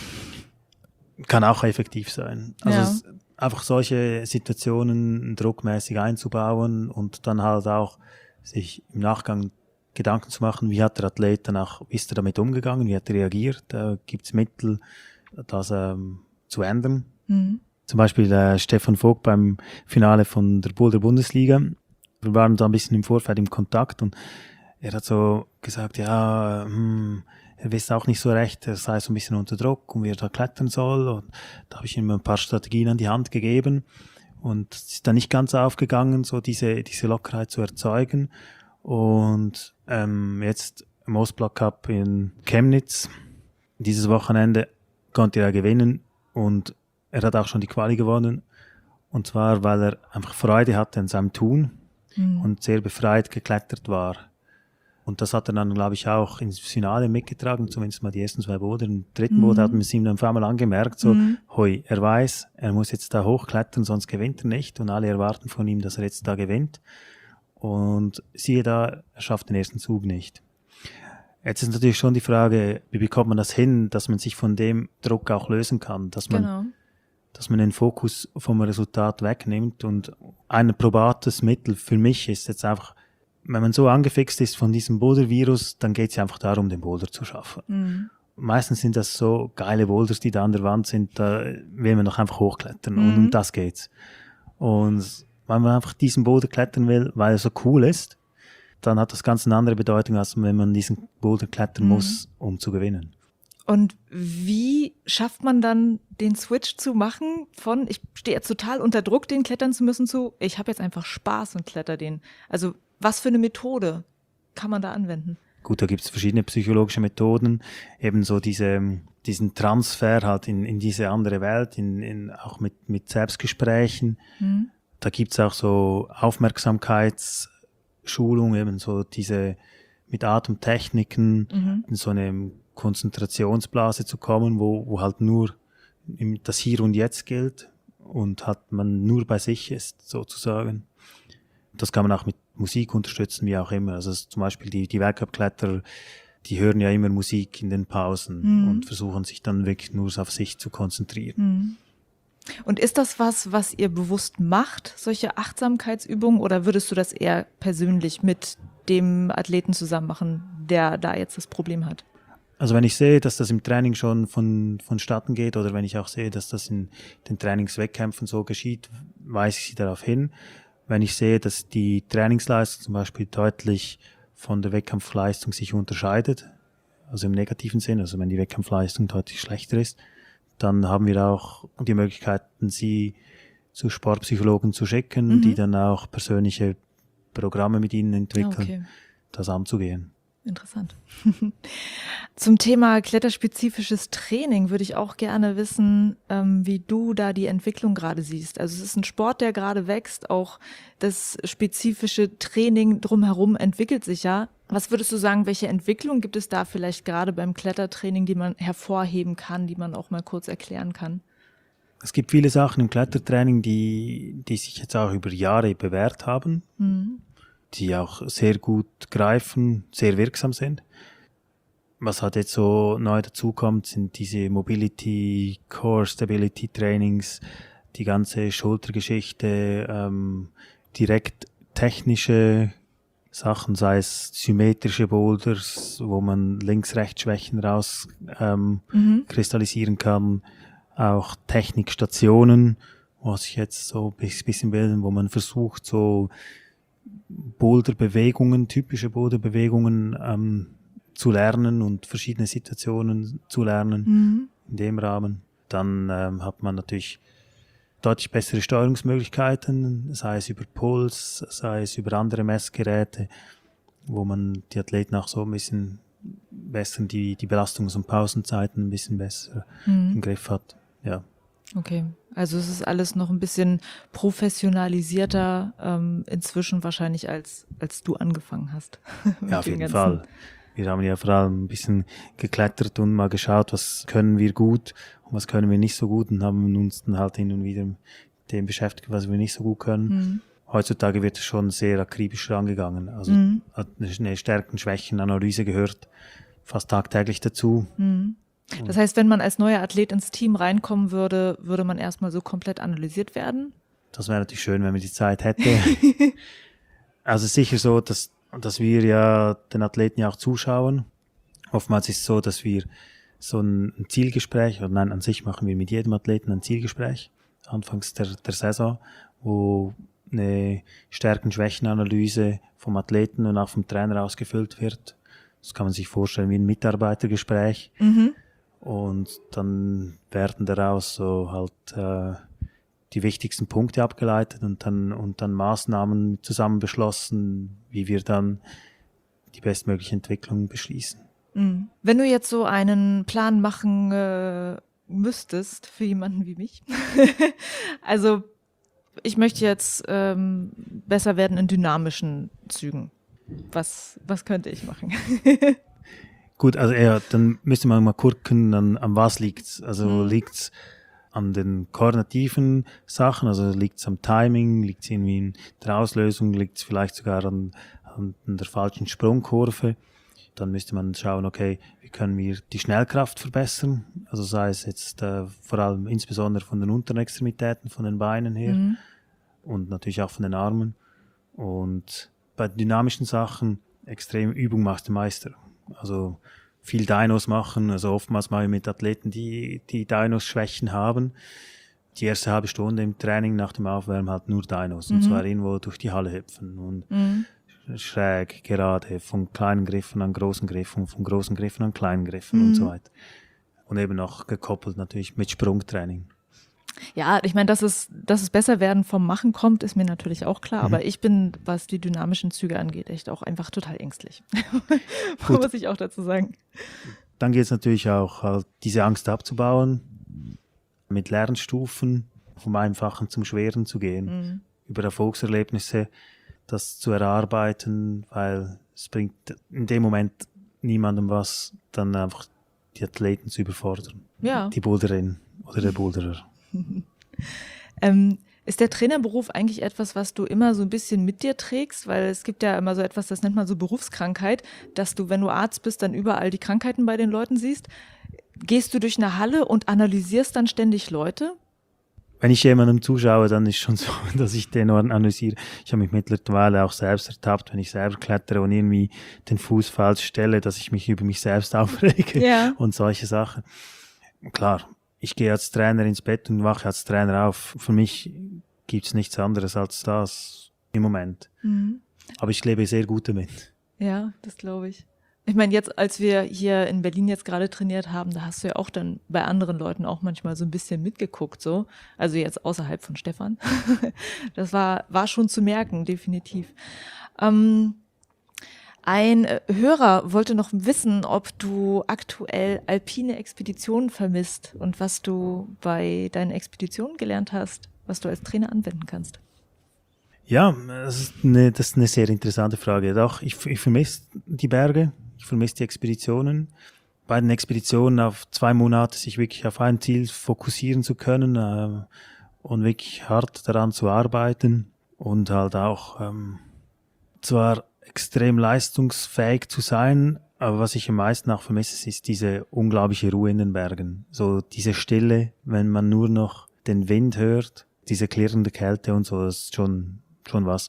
Kann auch effektiv sein. Also Ja. es, einfach solche Situationen druckmäßig einzubauen und dann halt auch sich im Nachgang Gedanken zu machen, wie hat der Athlet danach, wie ist er damit umgegangen, wie hat er reagiert, da gibt es Mittel, das ähm, zu ändern. Mhm. Zum Beispiel äh, Stefan Vogt beim Finale von der Boulder-Bundesliga. Wir waren da ein bisschen im Vorfeld im Kontakt und er hat so gesagt, ja, hm, er wisse auch nicht so recht, er sei so ein bisschen unter Druck und wie er da klettern soll. Und da habe ich ihm ein paar Strategien an die Hand gegeben und es ist dann nicht ganz aufgegangen, so diese, diese Lockerheit zu erzeugen. Und ähm, jetzt im Ostblock Cup in Chemnitz, dieses Wochenende konnte er gewinnen und er hat auch schon die Quali gewonnen. Und zwar, weil er einfach Freude hatte an seinem Tun mhm. und sehr befreit geklettert war. Und das hat er dann, glaube ich, auch ins Finale mitgetragen, zumindest mal die ersten zwei Boden. Im dritten mhm. Boden hat man es ihm dann auf einmal angemerkt, so, mhm. hoi, er weiß, er muss jetzt da hochklettern, sonst gewinnt er nicht. Und alle erwarten von ihm, dass er jetzt da gewinnt. Und siehe da, er schafft den ersten Zug nicht. Jetzt ist natürlich schon die Frage, wie bekommt man das hin, dass man sich von dem Druck auch lösen kann, dass man, Genau. dass man den Fokus vom Resultat wegnimmt. Und ein probates Mittel für mich ist jetzt einfach, wenn man so angefixt ist von diesem Boulder-Virus, dann geht es ja einfach darum, den Boulder zu schaffen. Mhm. Meistens sind das so geile Boulders, die da an der Wand sind, da will man doch einfach hochklettern mhm. und um das geht's. Und wenn man einfach diesen Boulder klettern will, weil er so cool ist, dann hat das ganz eine andere Bedeutung, als wenn man diesen Boulder klettern mhm. muss, um zu gewinnen. Und wie schafft man dann den Switch zu machen von, ich stehe jetzt total unter Druck, den klettern zu müssen, zu, ich habe jetzt einfach Spaß und kletter den. Also was für eine Methode kann man da anwenden? Gut, da gibt es verschiedene psychologische Methoden, ebenso diese, diesen Transfer halt in, in diese andere Welt, in, in, auch mit, mit Selbstgesprächen. Mhm. Da gibt's auch so Aufmerksamkeitsschulung, eben so diese mit Atemtechniken, mhm. in so eine Konzentrationsblase zu kommen, wo, wo halt nur das Hier und Jetzt gilt und halt man nur bei sich ist, sozusagen. Das kann man auch mit Musik unterstützen, wie auch immer. Also zum Beispiel die, die Weltcup-Kletterer, die hören ja immer Musik in den Pausen mhm. und versuchen sich dann wirklich nur auf sich zu konzentrieren. Mhm. Und ist das was, was ihr bewusst macht, solche Achtsamkeitsübungen, oder würdest du das eher persönlich mit dem Athleten zusammen machen, der da jetzt das Problem hat? Also wenn ich sehe, dass das im Training schon von, vonstatten geht oder wenn ich auch sehe, dass das in den Trainingswettkämpfen so geschieht, weise ich sie darauf hin. Wenn ich sehe, dass die Trainingsleistung zum Beispiel deutlich von der Wettkampfleistung sich unterscheidet, also im negativen Sinn, also wenn die Wettkampfleistung deutlich schlechter ist, dann haben wir auch die Möglichkeiten, sie zu Sportpsychologen zu schicken, mhm. die dann auch persönliche Programme mit ihnen entwickeln, okay. das anzugehen. Interessant. Zum Thema kletterspezifisches Training würde ich auch gerne wissen, ähm, wie du da die Entwicklung gerade siehst. Also es ist ein Sport, der gerade wächst, auch das spezifische Training drumherum entwickelt sich ja. Was würdest du sagen, welche Entwicklung gibt es da vielleicht gerade beim Klettertraining, die man hervorheben kann, die man auch mal kurz erklären kann? Es gibt viele Sachen im Klettertraining, die, die sich jetzt auch über Jahre bewährt haben. Mhm. Die auch sehr gut greifen, sehr wirksam sind. Was halt jetzt so neu dazukommt, sind diese Mobility, Core Stability Trainings, die ganze Schultergeschichte, ähm, direkt technische Sachen, sei es symmetrische Boulders, wo man Links-Rechts-Schwächen raus ähm, mhm. kristallisieren kann, auch Technikstationen, wo sich jetzt so ein bisschen bilden, wo man versucht, so Boulderbewegungen, typische Boulderbewegungen ähm, zu lernen und verschiedene Situationen zu lernen mhm. in dem Rahmen. Dann ähm, hat man natürlich deutlich bessere Steuerungsmöglichkeiten, sei es über Puls, sei es über andere Messgeräte, wo man die Athleten auch so ein bisschen besser, die, die Belastungs- und Pausenzeiten ein bisschen besser mhm. im Griff hat. Ja. Okay, also es ist alles noch ein bisschen professionalisierter ähm, inzwischen wahrscheinlich, als als du angefangen hast. Ja, auf jeden ganzen. Fall. Wir haben ja vor allem ein bisschen geklettert und mal geschaut, was können wir gut und was können wir nicht so gut und haben uns dann halt hin und wieder mit dem beschäftigt, was wir nicht so gut können. Mhm. Heutzutage wird es schon sehr akribisch rangegangen. Also mhm. eine Stärken-Schwächen-Analyse gehört fast tagtäglich dazu. Mhm. Das heißt, wenn man als neuer Athlet ins Team reinkommen würde, würde man erstmal so komplett analysiert werden? Das wäre natürlich schön, wenn man die Zeit hätte. Also sicher so, dass, dass wir ja den Athleten ja auch zuschauen. Oftmals ist es so, dass wir so ein Zielgespräch, oder nein, an sich machen wir mit jedem Athleten ein Zielgespräch, anfangs der, der Saison, wo eine Stärken-Schwächen-Analyse vom Athleten und auch vom Trainer ausgefüllt wird. Das kann man sich vorstellen wie ein Mitarbeitergespräch. Mhm. Und dann werden daraus so halt äh, die wichtigsten Punkte abgeleitet und dann und dann Maßnahmen zusammen beschlossen, wie wir dann die bestmögliche Entwicklung beschließen. Mhm. Wenn du jetzt so einen Plan machen äh, müsstest für jemanden wie mich, also ich möchte jetzt ähm, besser werden in dynamischen Zügen. Was was könnte ich machen? Gut, also ja, dann müsste man mal gucken, an, an was liegt's. Also mhm. liegt's an den koordinativen Sachen, also liegt's am Timing, liegt's irgendwie in der Auslösung, liegt's vielleicht sogar an, an der falschen Sprungkurve. Dann müsste man schauen, okay, wie können wir die Schnellkraft verbessern? Also sei es jetzt äh, vor allem insbesondere von den unteren Extremitäten, von den Beinen her mhm. und natürlich auch von den Armen. Und bei dynamischen Sachen, extrem Übung macht den Meister. Also viel Dynos machen, also oftmals mache ich mit Athleten, die die Dynos-Schwächen haben. Die erste halbe Stunde im Training nach dem Aufwärmen halt nur Dynos. Mhm. Und zwar irgendwo durch die Halle hüpfen und mhm. schräg, gerade, von kleinen Griffen an großen Griffen, von großen Griffen an kleinen Griffen mhm. und so weiter. Und eben noch gekoppelt natürlich mit Sprungtraining. Ja, ich meine, dass es, dass es besser werden vom Machen kommt, ist mir natürlich auch klar. Mhm. Aber ich bin, was die dynamischen Züge angeht, echt auch einfach total ängstlich. Muss ich auch dazu sagen. Dann geht es natürlich auch, halt, diese Angst abzubauen, mit Lernstufen vom Einfachen zum Schweren zu gehen, mhm. über Erfolgserlebnisse das zu erarbeiten, weil es bringt in dem Moment niemandem was, dann einfach die Athleten zu überfordern. Ja. Die Boulderin oder der Boulderer. ähm, ist der Trainerberuf eigentlich etwas, was du immer so ein bisschen mit dir trägst? Weil es gibt ja immer so etwas, das nennt man so Berufskrankheit, dass du, wenn du Arzt bist, dann überall die Krankheiten bei den Leuten siehst. Gehst du durch eine Halle und analysierst dann ständig Leute? wenn ich jemandem zuschaue, dann ist schon so, dass ich den analysiere. Ich habe mich mittlerweile auch selbst ertappt, wenn ich selber klettere und irgendwie den Fuß falsch stelle, dass ich mich über mich selbst aufrege Ja. und solche Sachen. Klar, ich gehe als Trainer ins Bett und wache als Trainer auf. Für mich gibt es nichts anderes als das im Moment. Mhm. Aber ich lebe sehr gut damit. Ja, das glaube ich. Ich meine, jetzt, als wir hier in Berlin jetzt gerade trainiert haben, da hast du ja auch dann bei anderen Leuten auch manchmal so ein bisschen mitgeguckt, so. Also jetzt außerhalb von Stefan. Das war, war schon zu merken, definitiv. Ähm, ein Hörer wollte noch wissen, ob du aktuell alpine Expeditionen vermisst und was du bei deinen Expeditionen gelernt hast, was du als Trainer anwenden kannst. Ja, das ist eine, das ist eine sehr interessante Frage. Doch, ich, ich vermisse die Berge, ich vermisse die Expeditionen. Bei den Expeditionen auf zwei Monate sich wirklich auf ein Ziel fokussieren zu können äh, und wirklich hart daran zu arbeiten und halt auch ähm, zwar extrem leistungsfähig zu sein, aber was ich am meisten auch vermisse, ist diese unglaubliche Ruhe in den Bergen. So diese Stille, wenn man nur noch den Wind hört, diese klirrende Kälte und so, das ist schon schon was,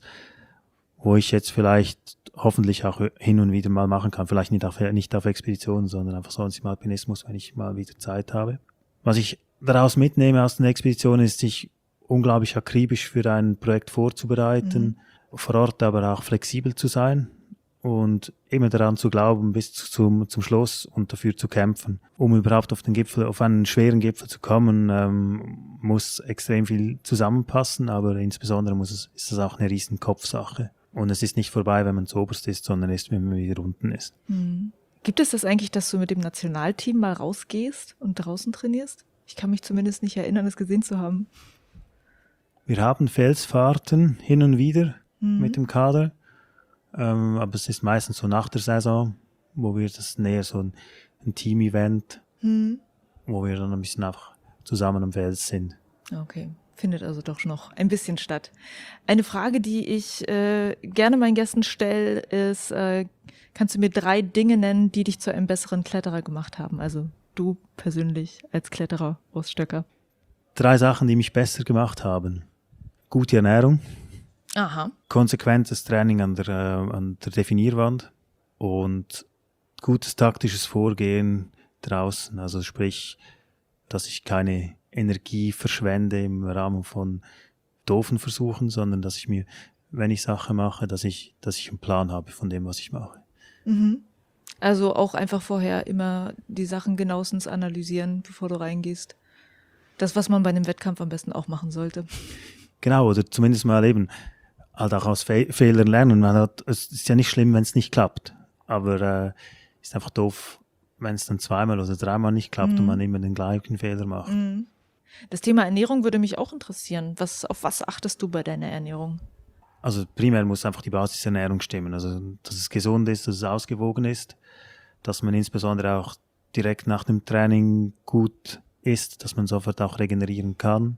wo ich jetzt vielleicht hoffentlich auch hin und wieder mal machen kann. Vielleicht nicht auf, nicht auf Expeditionen, sondern einfach sonst im Alpinismus, wenn ich mal wieder Zeit habe. Was ich daraus mitnehme aus den Expeditionen, ist, sich unglaublich akribisch für ein Projekt vorzubereiten, mhm. vor Ort aber auch flexibel zu sein und immer daran zu glauben, bis zum, zum Schluss und dafür zu kämpfen. Um überhaupt auf den Gipfel, auf einen schweren Gipfel zu kommen, ähm, muss extrem viel zusammenpassen, aber insbesondere muss es, ist es auch eine riesen Kopfsache. Und es ist nicht vorbei, wenn man zuoberst ist, sondern erst, wenn man wieder unten ist. Mhm. Gibt es das eigentlich, dass du mit dem Nationalteam mal rausgehst und draußen trainierst? Ich kann mich zumindest nicht erinnern, es gesehen zu haben. Wir haben Felsfahrten hin und wieder mhm. mit dem Kader. Ähm, aber es ist meistens so nach der Saison, wo wir das näher so ein, ein Team-Event, hm. wo wir dann ein bisschen einfach zusammen am Fels sind. Okay, findet also doch noch ein bisschen statt. Eine Frage, die ich äh, gerne meinen Gästen stelle, ist, äh, kannst du mir drei Dinge nennen, die dich zu einem besseren Kletterer gemacht haben? Also du persönlich als Kletterer aus Stöcker. Drei Sachen, die mich besser gemacht haben. Gute Ernährung. Aha. Konsequentes Training an der, äh, an der Definierwand und gutes taktisches Vorgehen draußen. Also sprich, dass ich keine Energie verschwende im Rahmen von doofen Versuchen, sondern dass ich mir, wenn ich Sachen mache, dass ich, dass ich einen Plan habe von dem, was ich mache. Mhm. Also auch einfach vorher immer die Sachen genauestens analysieren, bevor du reingehst. Das, was man bei einem Wettkampf am besten auch machen sollte. Genau, oder zumindest mal eben halt auch aus Fe- Fehlern lernen. Man hat, es ist ja nicht schlimm, wenn es nicht klappt, aber äh, ist einfach doof, wenn es dann zweimal oder dreimal nicht klappt mhm. und man immer den gleichen Fehler macht. Mhm. Das Thema Ernährung würde mich auch interessieren. Was, auf was achtest du bei deiner Ernährung? Also primär muss einfach die Basisernährung stimmen, also dass es gesund ist, dass es ausgewogen ist, dass man insbesondere auch direkt nach dem Training gut isst, dass man sofort auch regenerieren kann.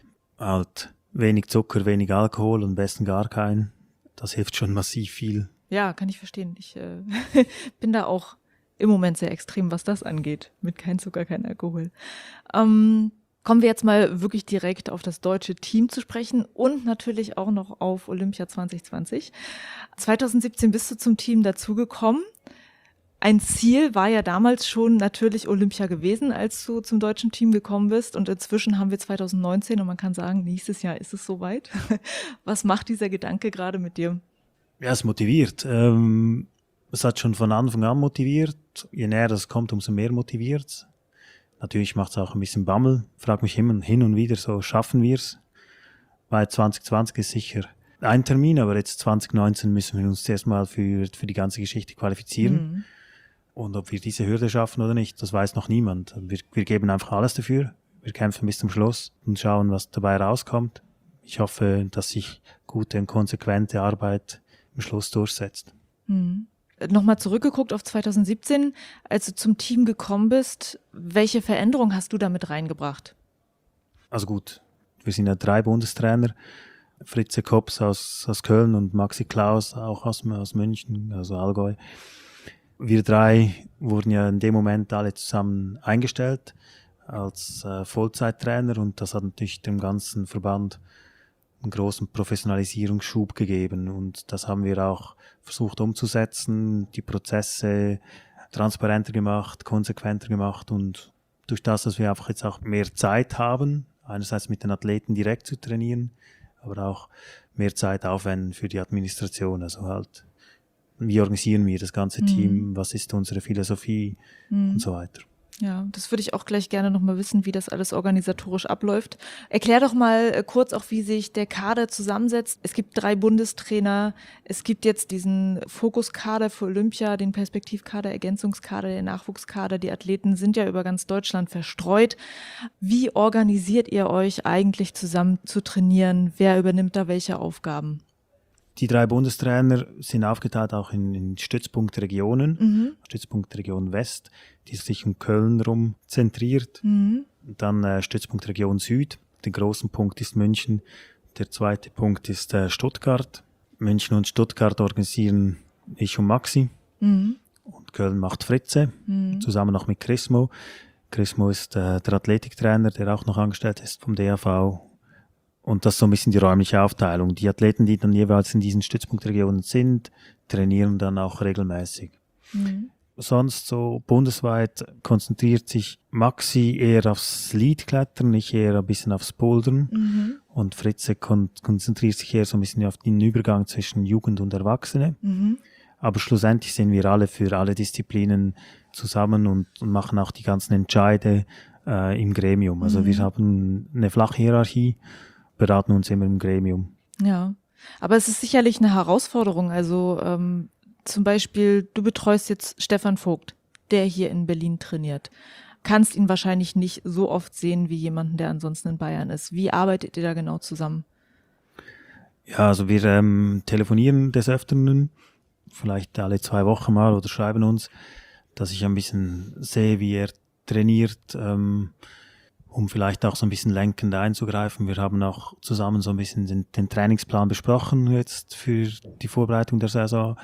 Halt wenig Zucker, wenig Alkohol und am besten gar keinen. Das hilft schon massiv viel. Ja, kann ich verstehen. Ich äh, bin da auch im Moment sehr extrem, was das angeht. Mit kein Zucker, kein Alkohol. Ähm, kommen wir jetzt mal wirklich direkt auf das deutsche Team zu sprechen und natürlich auch noch auf Olympia zwanzig zwanzig. zwanzig siebzehn bist du zum Team dazugekommen. Ein Ziel war ja damals schon natürlich Olympia gewesen, als du zum deutschen Team gekommen bist. Und inzwischen haben wir zwanzig neunzehn und man kann sagen, nächstes Jahr ist es soweit. Was macht dieser Gedanke gerade mit dir? Ja, es motiviert. Ähm, es hat schon von Anfang an motiviert. Je näher das kommt, umso mehr motiviert. Natürlich macht es auch ein bisschen Bammel. Frag mich immer hin und wieder so, schaffen wir es? Weil zwanzig zwanzig ist sicher ein Termin, aber jetzt zwanzig neunzehn müssen wir uns zuerst mal für, für die ganze Geschichte qualifizieren. Mhm. Und ob wir diese Hürde schaffen oder nicht, das weiß noch niemand. Wir, wir geben einfach alles dafür. Wir kämpfen bis zum Schluss und schauen, was dabei rauskommt. Ich hoffe, dass sich gute und konsequente Arbeit im Schluss durchsetzt. Hm. Nochmal zurückgeguckt auf zwanzig siebzehn, als du zum Team gekommen bist, welche Veränderung hast du damit reingebracht? Also gut, wir sind ja drei Bundestrainer. Fritze Kops aus, aus Köln und Maxi Klaus auch aus, aus München, also Allgäu. Wir drei wurden ja in dem Moment alle zusammen eingestellt. als äh, Vollzeittrainer und das hat natürlich dem ganzen Verband einen großen Professionalisierungsschub gegeben und das haben wir auch versucht umzusetzen, die Prozesse transparenter gemacht, konsequenter gemacht und durch das, dass wir einfach jetzt auch mehr Zeit haben, einerseits mit den Athleten direkt zu trainieren, aber auch mehr Zeit aufwenden für die Administration, also halt, wie organisieren wir das ganze Mhm. Team, was ist unsere Philosophie Mhm. und so weiter. Ja, das würde ich auch gleich gerne nochmal wissen, wie das alles organisatorisch abläuft. Erklär doch mal äh, kurz auch, wie sich der Kader zusammensetzt. Es gibt drei Bundestrainer, es gibt jetzt diesen Fokuskader für Olympia, den Perspektivkader, Ergänzungskader, den Nachwuchskader. Die Athleten sind ja über ganz Deutschland verstreut. Wie organisiert ihr euch eigentlich zusammen zu trainieren? Wer übernimmt da welche Aufgaben? Die drei Bundestrainer sind aufgeteilt auch in, in Stützpunktregionen, Mhm. Stützpunktregion West, die sich um Köln rum zentriert. Mhm. Dann äh, Stützpunktregion Süd, der große Punkt ist München, der zweite Punkt ist äh, Stuttgart. München und Stuttgart organisieren ich und Maxi Mhm. und Köln macht Fritze, Mhm. zusammen noch mit Chrismo. Chrismo ist äh, der Athletiktrainer, der auch noch angestellt ist vom D A V. Und das ist so ein bisschen die räumliche Aufteilung. Die Athleten, die dann jeweils in diesen Stützpunktregionen sind, trainieren dann auch regelmäßig. Mhm. Sonst so bundesweit konzentriert sich Maxi eher aufs Leadklettern, ich eher ein bisschen aufs Bouldern. Mhm. Und Fritze kon- konzentriert sich eher so ein bisschen auf den Übergang zwischen Jugend und Erwachsene. Mhm. Aber schlussendlich sind wir alle für alle Disziplinen zusammen und, und machen auch die ganzen Entscheide äh, im Gremium. Also Mhm. wir haben eine flache Hierarchie, beraten uns immer im Gremium. Ja, aber es ist sicherlich eine Herausforderung. Also ähm, zum Beispiel, du betreust jetzt Stefan Vogt, der hier in Berlin trainiert. Kannst ihn wahrscheinlich nicht so oft sehen wie jemanden, der ansonsten in Bayern ist. Wie arbeitet ihr da genau zusammen? Ja, also wir ähm, telefonieren des Öfteren, vielleicht alle zwei Wochen mal oder schreiben uns, dass ich ein bisschen sehe, wie er trainiert, ähm, um vielleicht auch so ein bisschen lenkend einzugreifen. Wir haben auch zusammen so ein bisschen den, den Trainingsplan besprochen jetzt für die Vorbereitung der Saison.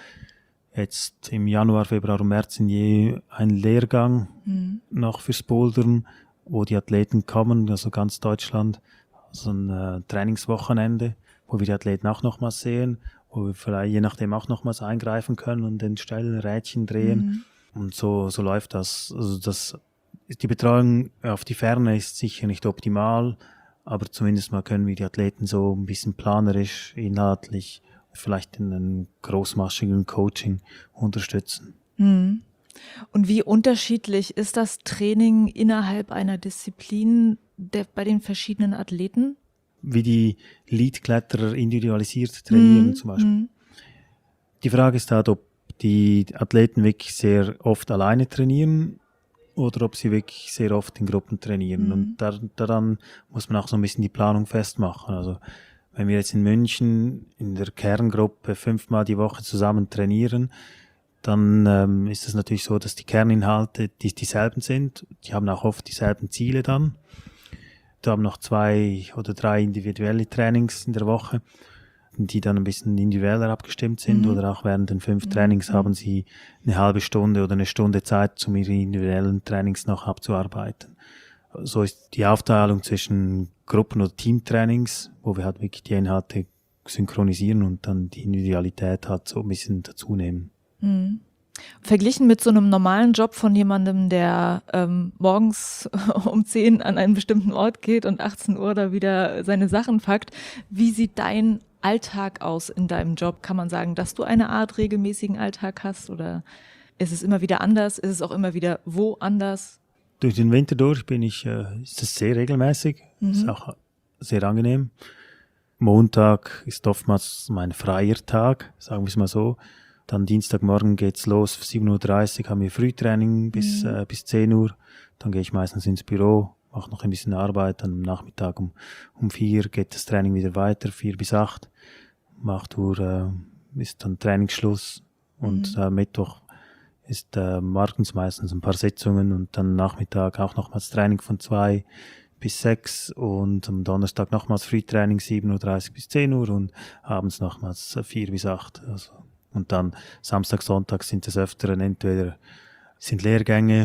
Jetzt im Januar, Februar und März sind je ein Lehrgang Mhm. noch fürs Bouldern, wo die Athleten kommen, also ganz Deutschland, also ein äh, Trainingswochenende, wo wir die Athleten auch nochmals sehen, wo wir vielleicht je nachdem auch nochmals eingreifen können und den Stellen Rädchen drehen. Mhm. Und so, so läuft das. Also das, die Betreuung auf die Ferne ist sicher nicht optimal, aber zumindest mal können wir die Athleten so ein bisschen planerisch, inhaltlich, vielleicht in einem großmaschigen Coaching unterstützen. Mhm. Und wie unterschiedlich ist das Training innerhalb einer Disziplin der, bei den verschiedenen Athleten? Wie die Leadkletterer individualisiert trainieren Mhm. zum Beispiel. Mhm. Die Frage ist halt, ob die Athleten wirklich sehr oft alleine trainieren oder ob sie wirklich sehr oft in Gruppen trainieren. Mhm. Und da, daran muss man auch so ein bisschen die Planung festmachen. Also wenn wir jetzt in München in der Kerngruppe fünfmal die Woche zusammen trainieren, dann ähm, ist es natürlich so, dass die Kerninhalte die, dieselben sind. Die haben auch oft dieselben Ziele dann. Da haben noch zwei oder drei individuelle Trainings in der Woche, die dann ein bisschen individueller abgestimmt sind. Mhm. Oder auch während den fünf Mhm. Trainings haben sie eine halbe Stunde oder eine Stunde Zeit, um ihre individuellen Trainings noch abzuarbeiten. So ist die Aufteilung zwischen Gruppen- oder Teamtrainings, wo wir halt wirklich die Inhalte synchronisieren und dann die Individualität halt so ein bisschen dazu nehmen. Mhm. Verglichen mit so einem normalen Job von jemandem, der ähm, morgens um zehn an einen bestimmten Ort geht und achtzehn Uhr da wieder seine Sachen packt, wie sieht dein Alltag aus in deinem Job? Kann man sagen, dass du eine Art regelmäßigen Alltag hast oder ist es immer wieder anders? Ist es auch immer wieder wo anders? Durch den Winter durch bin ich, äh, ist es sehr regelmäßig, Mhm. ist auch sehr angenehm. Montag ist oftmals mein freier Tag, sagen wir es mal so. Dann Dienstagmorgen geht's los, sieben Uhr dreißig haben wir Frühtraining bis, Mhm. äh, bis zehn Uhr. Dann gehe ich meistens ins Büro, mache noch ein bisschen Arbeit. Dann am Nachmittag um, um vier geht das Training wieder weiter, vier bis acht. Um acht Uhr äh, ist dann Trainingsschluss und Mhm. äh, Mittwoch ist äh, morgens meistens ein paar Sitzungen und dann Nachmittag auch nochmals Training von zwei bis sechs und am Donnerstag nochmals Frühtraining sieben Uhr dreißig bis zehn Uhr und abends nochmals äh, vier bis acht. Also, und dann Samstag, Sonntag sind des Öfteren entweder sind Lehrgänge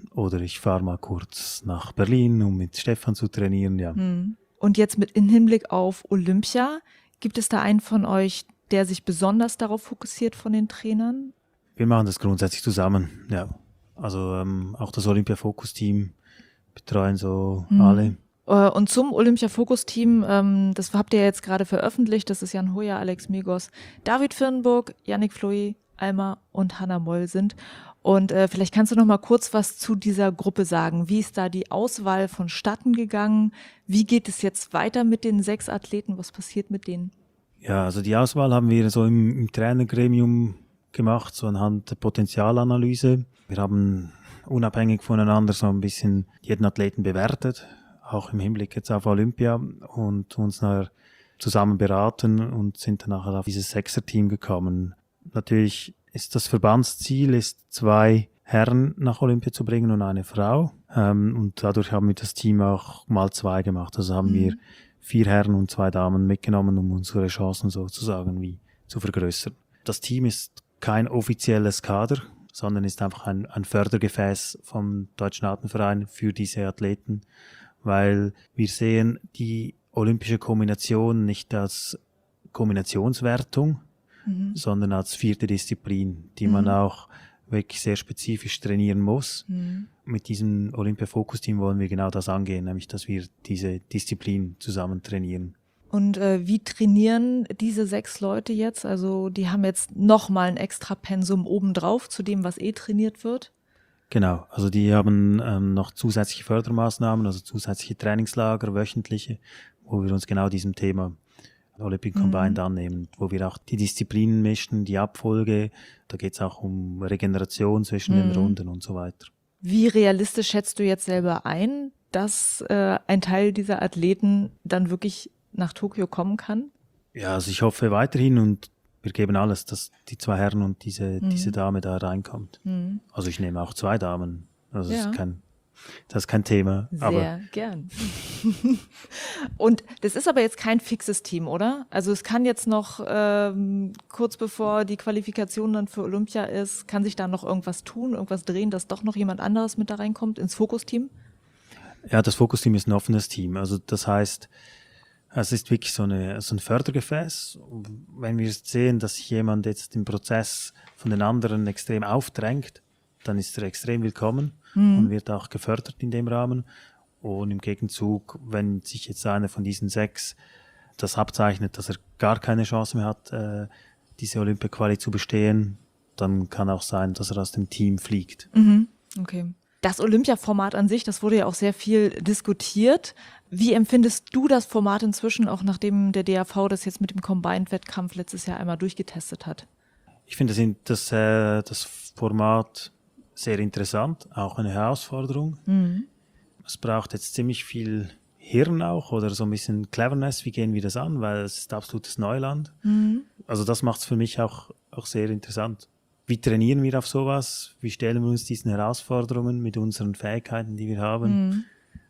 oder ich fahre mal kurz nach Berlin, um mit Stefan zu trainieren. Ja. Hm. Und jetzt mit in Hinblick auf Olympia, gibt es da einen von euch, der sich besonders darauf fokussiert von den Trainern? Wir machen das grundsätzlich zusammen, ja. Also ähm, auch das Olympia-Fokus-Team betreuen so Mhm. alle. Äh, Und zum Olympia-Fokus-Team, ähm, das habt ihr jetzt gerade veröffentlicht, das ist Jan Hoyer, Alex Megos, David Firnburg, Yannick Floy, Alma und Hannah Moll sind. Und äh, vielleicht kannst du noch mal kurz was zu dieser Gruppe sagen. Wie ist da die Auswahl vonstatten gegangen? Wie geht es jetzt weiter mit den sechs Athleten? Was passiert mit denen? Ja, also die Auswahl haben wir so im, im Trainergremium gemacht, so anhand der Potenzialanalyse. Wir haben unabhängig voneinander so ein bisschen jeden Athleten bewertet, auch im Hinblick jetzt auf Olympia, und uns nachher zusammen beraten und sind dann nachher auf dieses Sechser-Team gekommen. Natürlich ist das Verbandsziel, ist zwei Herren nach Olympia zu bringen und eine Frau. Ähm, und dadurch haben wir das Team auch mal zwei gemacht. Also haben Mhm. wir vier Herren und zwei Damen mitgenommen, um unsere Chancen sozusagen wie zu vergrößern. Das Team ist kein offizielles Kader, sondern ist einfach ein, ein Fördergefäß vom Deutschen Alpenverein für diese Athleten, weil wir sehen die olympische Kombination nicht als Kombinationswertung, Mhm. sondern als vierte Disziplin, die Mhm. man auch wirklich sehr spezifisch trainieren muss. Mhm. Mit diesem Olympia-Fokus-Team wollen wir genau das angehen, nämlich dass wir diese Disziplin zusammen trainieren. Und äh, wie trainieren diese sechs Leute jetzt? Also die haben jetzt nochmal ein extra Pensum obendrauf zu dem, was eh trainiert wird. Genau, also die haben ähm, noch zusätzliche Fördermaßnahmen, also zusätzliche Trainingslager, wöchentliche, wo wir uns genau diesem Thema Olympic Combined Mhm. annehmen, wo wir auch die Disziplinen mischen, die Abfolge, da geht es auch um Regeneration zwischen den Mhm. Runden und so weiter. Wie realistisch schätzt du jetzt selber ein, dass äh, ein Teil dieser Athleten dann wirklich nach Tokio kommen kann? Ja, also ich hoffe weiterhin und wir geben alles, dass die zwei Herren und diese, Mhm. diese Dame da reinkommt. Mhm. Also ich nehme auch zwei Damen, also das Ja. ist kein, das ist kein Thema. Aber Sehr gern. Und das ist aber jetzt kein fixes Team, oder? Also es kann jetzt noch ähm, kurz bevor die Qualifikation dann für Olympia ist, kann sich da noch irgendwas tun, irgendwas drehen, dass doch noch jemand anderes mit da reinkommt ins Fokusteam? ja, das Fokusteam ist ein offenes Team. Also das heißt, es ist wirklich so, eine, so ein Fördergefäß. Wenn wir sehen, dass sich jemand jetzt im Prozess von den anderen extrem aufdrängt, dann ist er extrem willkommen Mhm. und wird auch gefördert in dem Rahmen. Und im Gegenzug, wenn sich jetzt einer von diesen sechs das abzeichnet, dass er gar keine Chance mehr hat, äh, diese Olympia-Quali zu bestehen, dann kann auch sein, dass er aus dem Team fliegt. Mhm. Okay. Das Olympia-Format an sich, das wurde ja auch sehr viel diskutiert. Wie empfindest du das Format inzwischen, auch nachdem der D A V das jetzt mit dem Combined-Wettkampf letztes Jahr einmal durchgetestet hat? Ich finde das, das, äh, das Format sehr interessant, auch eine Herausforderung. Mhm. Es braucht jetzt ziemlich viel Hirn auch oder so ein bisschen Cleverness. Wie gehen wir das an? Weil es ist absolutes Neuland. Mhm. Also das macht es für mich auch, auch sehr interessant. Wie trainieren wir auf sowas? Wie stellen wir uns diesen Herausforderungen mit unseren Fähigkeiten, die wir haben? Mhm.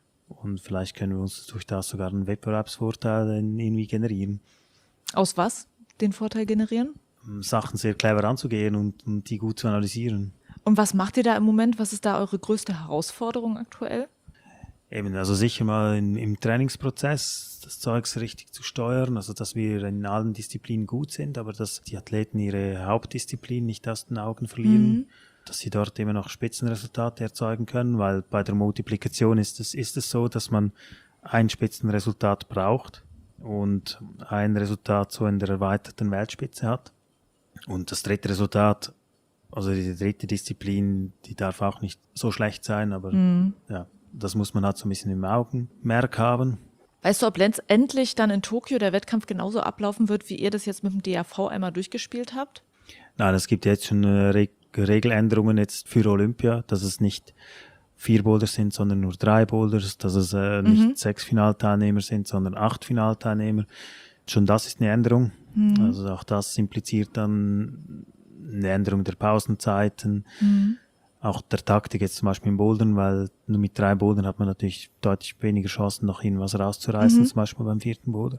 Und vielleicht können wir uns durch das sogar einen Wettbewerbsvorteil irgendwie generieren. Aus was den Vorteil generieren? Um Sachen sehr clever anzugehen und, und die gut zu analysieren. Und was macht ihr da im Moment? Was ist da eure größte Herausforderung aktuell? Eben, also sicher mal in, im Trainingsprozess das Zeugs richtig zu steuern, also dass wir in allen Disziplinen gut sind, aber dass die Athleten ihre Hauptdisziplin nicht aus den Augen verlieren, Mhm. dass sie dort immer noch Spitzenresultate erzeugen können, weil bei der Multiplikation ist es, ist es so, dass man ein Spitzenresultat braucht und ein Resultat so in der erweiterten Weltspitze hat. Und das dritte Resultat, also die dritte Disziplin, die darf auch nicht so schlecht sein, aber Mhm. ja, das muss man halt so ein bisschen im Augenmerk haben. Weißt du, ob letztendlich dann in Tokio der Wettkampf genauso ablaufen wird, wie ihr das jetzt mit dem D A V einmal durchgespielt habt? Nein, es gibt jetzt schon äh, Re Regeländerungen jetzt für Olympia, dass es nicht vier Boulder sind, sondern nur drei Boulders, dass es äh, nicht Mhm. sechs Finalteilnehmer sind, sondern acht Finalteilnehmer. Schon das ist eine Änderung. Mhm. Also auch das impliziert dann eine Änderung der Pausenzeiten, Mhm. auch der Taktik jetzt zum Beispiel im Bouldern, weil nur mit drei Bouldern hat man natürlich deutlich weniger Chancen, noch irgendwas rauszureißen, Mhm. zum Beispiel beim vierten Boulder.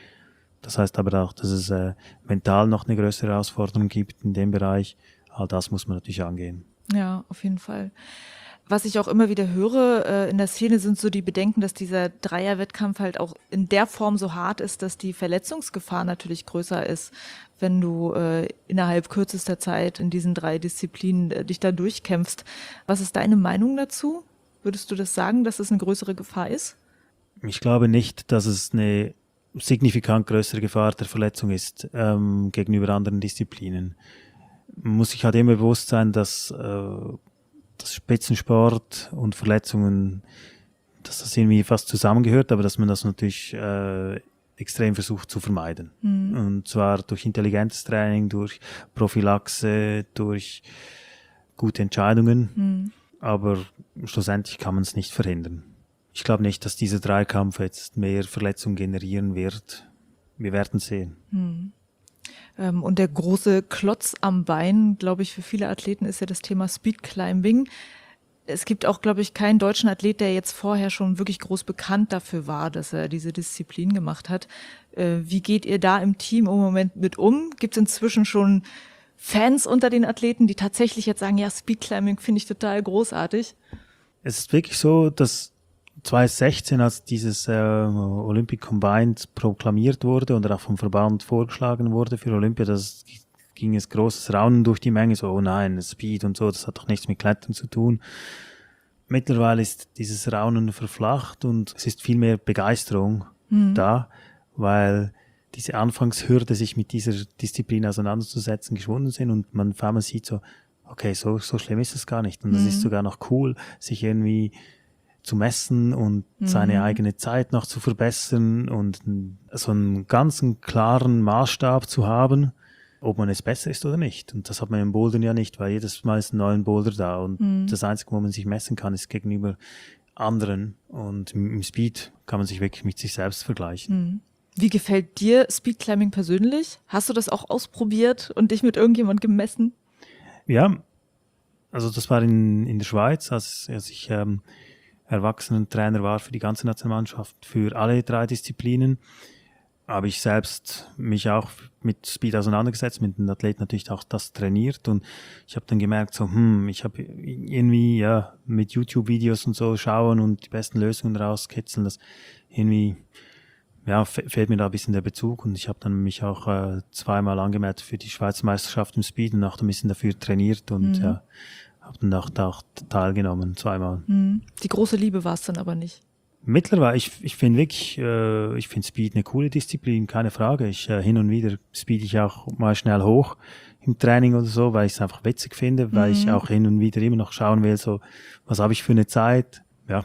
Das heißt aber auch, dass es äh, mental noch eine größere Herausforderung gibt in dem Bereich. All das muss man natürlich angehen. Ja, auf jeden Fall. Was ich auch immer wieder höre äh, in der Szene, sind so die Bedenken, dass dieser Dreierwettkampf halt auch in der Form so hart ist, dass die Verletzungsgefahr natürlich größer ist, wenn du äh, innerhalb kürzester Zeit in diesen drei Disziplinen äh, dich da durchkämpfst. Was ist deine Meinung dazu? Würdest du das sagen, dass es eine größere Gefahr ist? Ich glaube nicht, dass es eine signifikant größere Gefahr der Verletzung ist ähm, gegenüber anderen Disziplinen. Man muss sich halt immer bewusst sein, dass äh, dass Spitzensport und Verletzungen, dass das irgendwie fast zusammengehört, aber dass man das natürlich äh, extrem versucht zu vermeiden. Mhm. Und zwar durch intelligentes Training, durch Prophylaxe, durch gute Entscheidungen. Mhm. Aber schlussendlich kann man es nicht verhindern. Ich glaube nicht, dass dieser Dreikampf jetzt mehr Verletzungen generieren wird. Wir werden sehen. Mhm. Und der große Klotz am Bein, glaube ich, für viele Athleten ist ja das Thema Speedclimbing. Es gibt auch, glaube ich, keinen deutschen Athlet, der jetzt vorher schon wirklich groß bekannt dafür war, dass er diese Disziplin gemacht hat. Wie geht ihr da im Team im Moment mit um? Gibt es inzwischen schon Fans unter den Athleten, die tatsächlich jetzt sagen, ja, Speedclimbing finde ich total großartig? Es ist wirklich so, dass zwanzig sechzehn, als dieses äh, Olympic Combined proklamiert wurde und auch vom Verband vorgeschlagen wurde für Olympia, das ging es großes Raunen durch die Menge, so, oh nein, Speed und so, das hat doch nichts mit Klettern zu tun. Mittlerweile ist dieses Raunen verflacht und es ist viel mehr Begeisterung mhm. da, weil diese Anfangshürde, sich mit dieser Disziplin auseinanderzusetzen, geschwunden sind und man auf einmal sieht so, okay, so, so schlimm ist es gar nicht und das mhm. ist sogar noch cool, sich irgendwie zu messen und mhm. seine eigene Zeit noch zu verbessern und so einen ganz klaren Maßstab zu haben, ob man es besser ist oder nicht. Und das hat man im Bouldern ja nicht, weil jedes Mal ist ein neuer Boulder da und mhm. das Einzige, wo man sich messen kann, ist gegenüber anderen und im Speed kann man sich wirklich mit sich selbst vergleichen. Mhm. Wie gefällt dir Speedclimbing persönlich? Hast du das auch ausprobiert und dich mit irgendjemand gemessen? Ja, also das war in, in der Schweiz, als, als ich ähm, Erwachsenentrainer war für die ganze Nationalmannschaft, für alle drei Disziplinen, habe ich selbst mich auch mit Speed auseinandergesetzt, mit den Athleten natürlich auch das trainiert und ich habe dann gemerkt, so, hm, ich habe irgendwie, ja, mit YouTube-Videos und so schauen und die besten Lösungen rauskitzeln, das irgendwie, ja, fehlt mir da ein bisschen der Bezug und ich habe dann mich auch äh, zweimal angemeldet für die Schweizer Meisterschaft im Speed und auch ein bisschen dafür trainiert und mhm. ja, habe dann auch, auch teilgenommen, zweimal. Mhm. Die große Liebe war es dann aber nicht? Mittlerweile, ich, ich finde wirklich, äh, ich finde Speed eine coole Disziplin, keine Frage. Ich äh, hin und wieder speed ich auch mal schnell hoch im Training oder so, weil ich es einfach witzig finde, weil mhm. ich auch hin und wieder immer noch schauen will, so, was habe ich für eine Zeit, ja.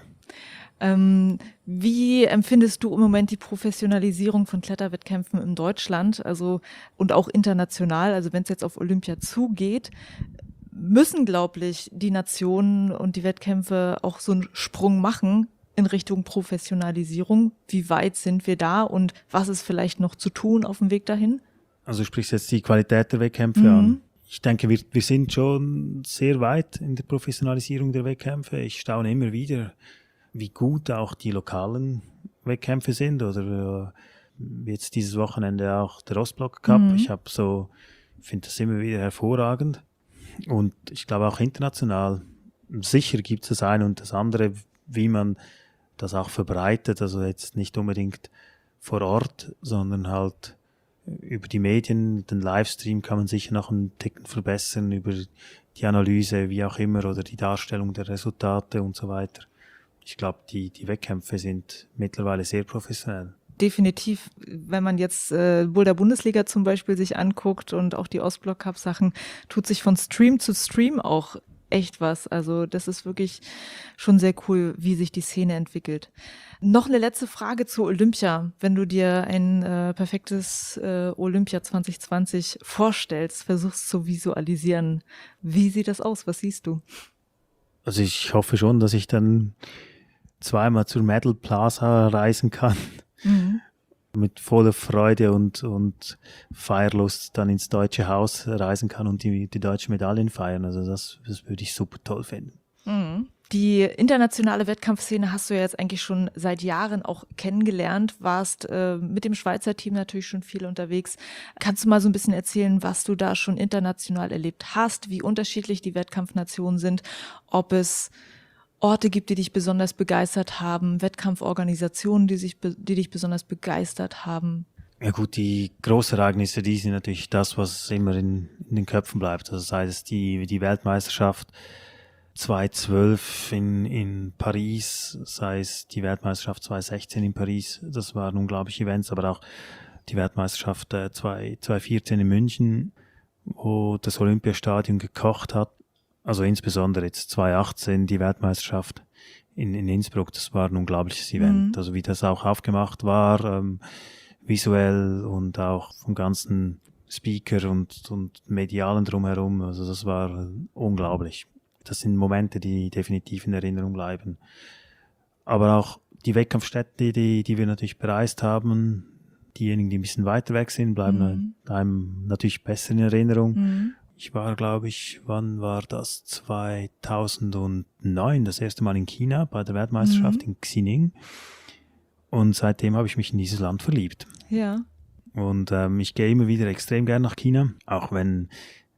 Ähm, wie empfindest du im Moment die Professionalisierung von Kletterwettkämpfen in Deutschland, also und auch international, also wenn es jetzt auf Olympia zugeht? Müssen, glaube ich, die Nationen und die Wettkämpfe auch so einen Sprung machen in Richtung Professionalisierung? Wie weit sind wir da und was ist vielleicht noch zu tun auf dem Weg dahin? Also du sprichst jetzt die Qualität der Wettkämpfe mhm. an. Ich denke, wir, wir sind schon sehr weit in der Professionalisierung der Wettkämpfe. Ich staune immer wieder, wie gut auch die lokalen Wettkämpfe sind oder äh, jetzt dieses Wochenende auch der Ostblock Cup. Mhm. Ich habe so, finde das immer wieder hervorragend. Und ich glaube auch international, sicher gibt es das eine und das andere, wie man das auch verbreitet, also jetzt nicht unbedingt vor Ort, sondern halt über die Medien, den Livestream kann man sicher noch einen Ticken verbessern, über die Analyse, wie auch immer, oder die Darstellung der Resultate und so weiter. Ich glaube, die, die Wettkämpfe sind mittlerweile sehr professionell. Definitiv, wenn man jetzt äh, Boulder Bundesliga zum Beispiel sich anguckt und auch die Ostblock Cup Sachen, tut sich von Stream zu Stream auch echt was. Also das ist wirklich schon sehr cool, wie sich die Szene entwickelt. Noch eine letzte Frage zu Olympia. Wenn du dir ein äh, perfektes äh, Olympia zwanzig zwanzig vorstellst, versuchst zu visualisieren, wie sieht das aus? Was siehst du? Also ich hoffe schon, dass ich dann zweimal zur Medal Plaza reisen kann. Mhm. Mit voller Freude und, und Feierlust dann ins Deutsche Haus reisen kann und die, die deutschen Medaillen feiern. Also das, das würde ich super toll finden. Mhm. Die internationale Wettkampfszene hast du ja jetzt eigentlich schon seit Jahren auch kennengelernt, warst äh, mit dem Schweizer Team natürlich schon viel unterwegs. Kannst du mal so ein bisschen erzählen, was du da schon international erlebt hast, wie unterschiedlich die Wettkampfnationen sind, ob es Orte gibt, die dich besonders begeistert haben, Wettkampforganisationen, die, sich, die dich besonders begeistert haben? Ja gut, die Großereignisse, die sind natürlich das, was immer in, in den Köpfen bleibt. Also sei es die, die Weltmeisterschaft zweitausendzwölf in, in Paris, sei es die Weltmeisterschaft zweitausendsechzehn in Paris, das waren unglaubliche Events, aber auch die Weltmeisterschaft äh, zweitausendvierzehn in München, wo das Olympiastadion gekocht hat. Also insbesondere jetzt zweitausendachtzehn die Weltmeisterschaft in, in Innsbruck, das war ein unglaubliches Event. Mhm. Also wie das auch aufgemacht war, ähm, visuell und auch vom ganzen Speaker und, und Medialen drumherum, also das war unglaublich. Das sind Momente, die definitiv in Erinnerung bleiben. Aber auch die Wettkampfstätte, die, die wir natürlich bereist haben, diejenigen, die ein bisschen weiter weg sind, bleiben mhm. einem natürlich besser in Erinnerung. Mhm. Ich war, glaube ich, wann war das? zweitausendneun, das erste Mal in China bei der Weltmeisterschaft mhm. in Xining. Und seitdem habe ich mich in dieses Land verliebt. Ja. Und ähm, ich gehe immer wieder extrem gern nach China, auch wenn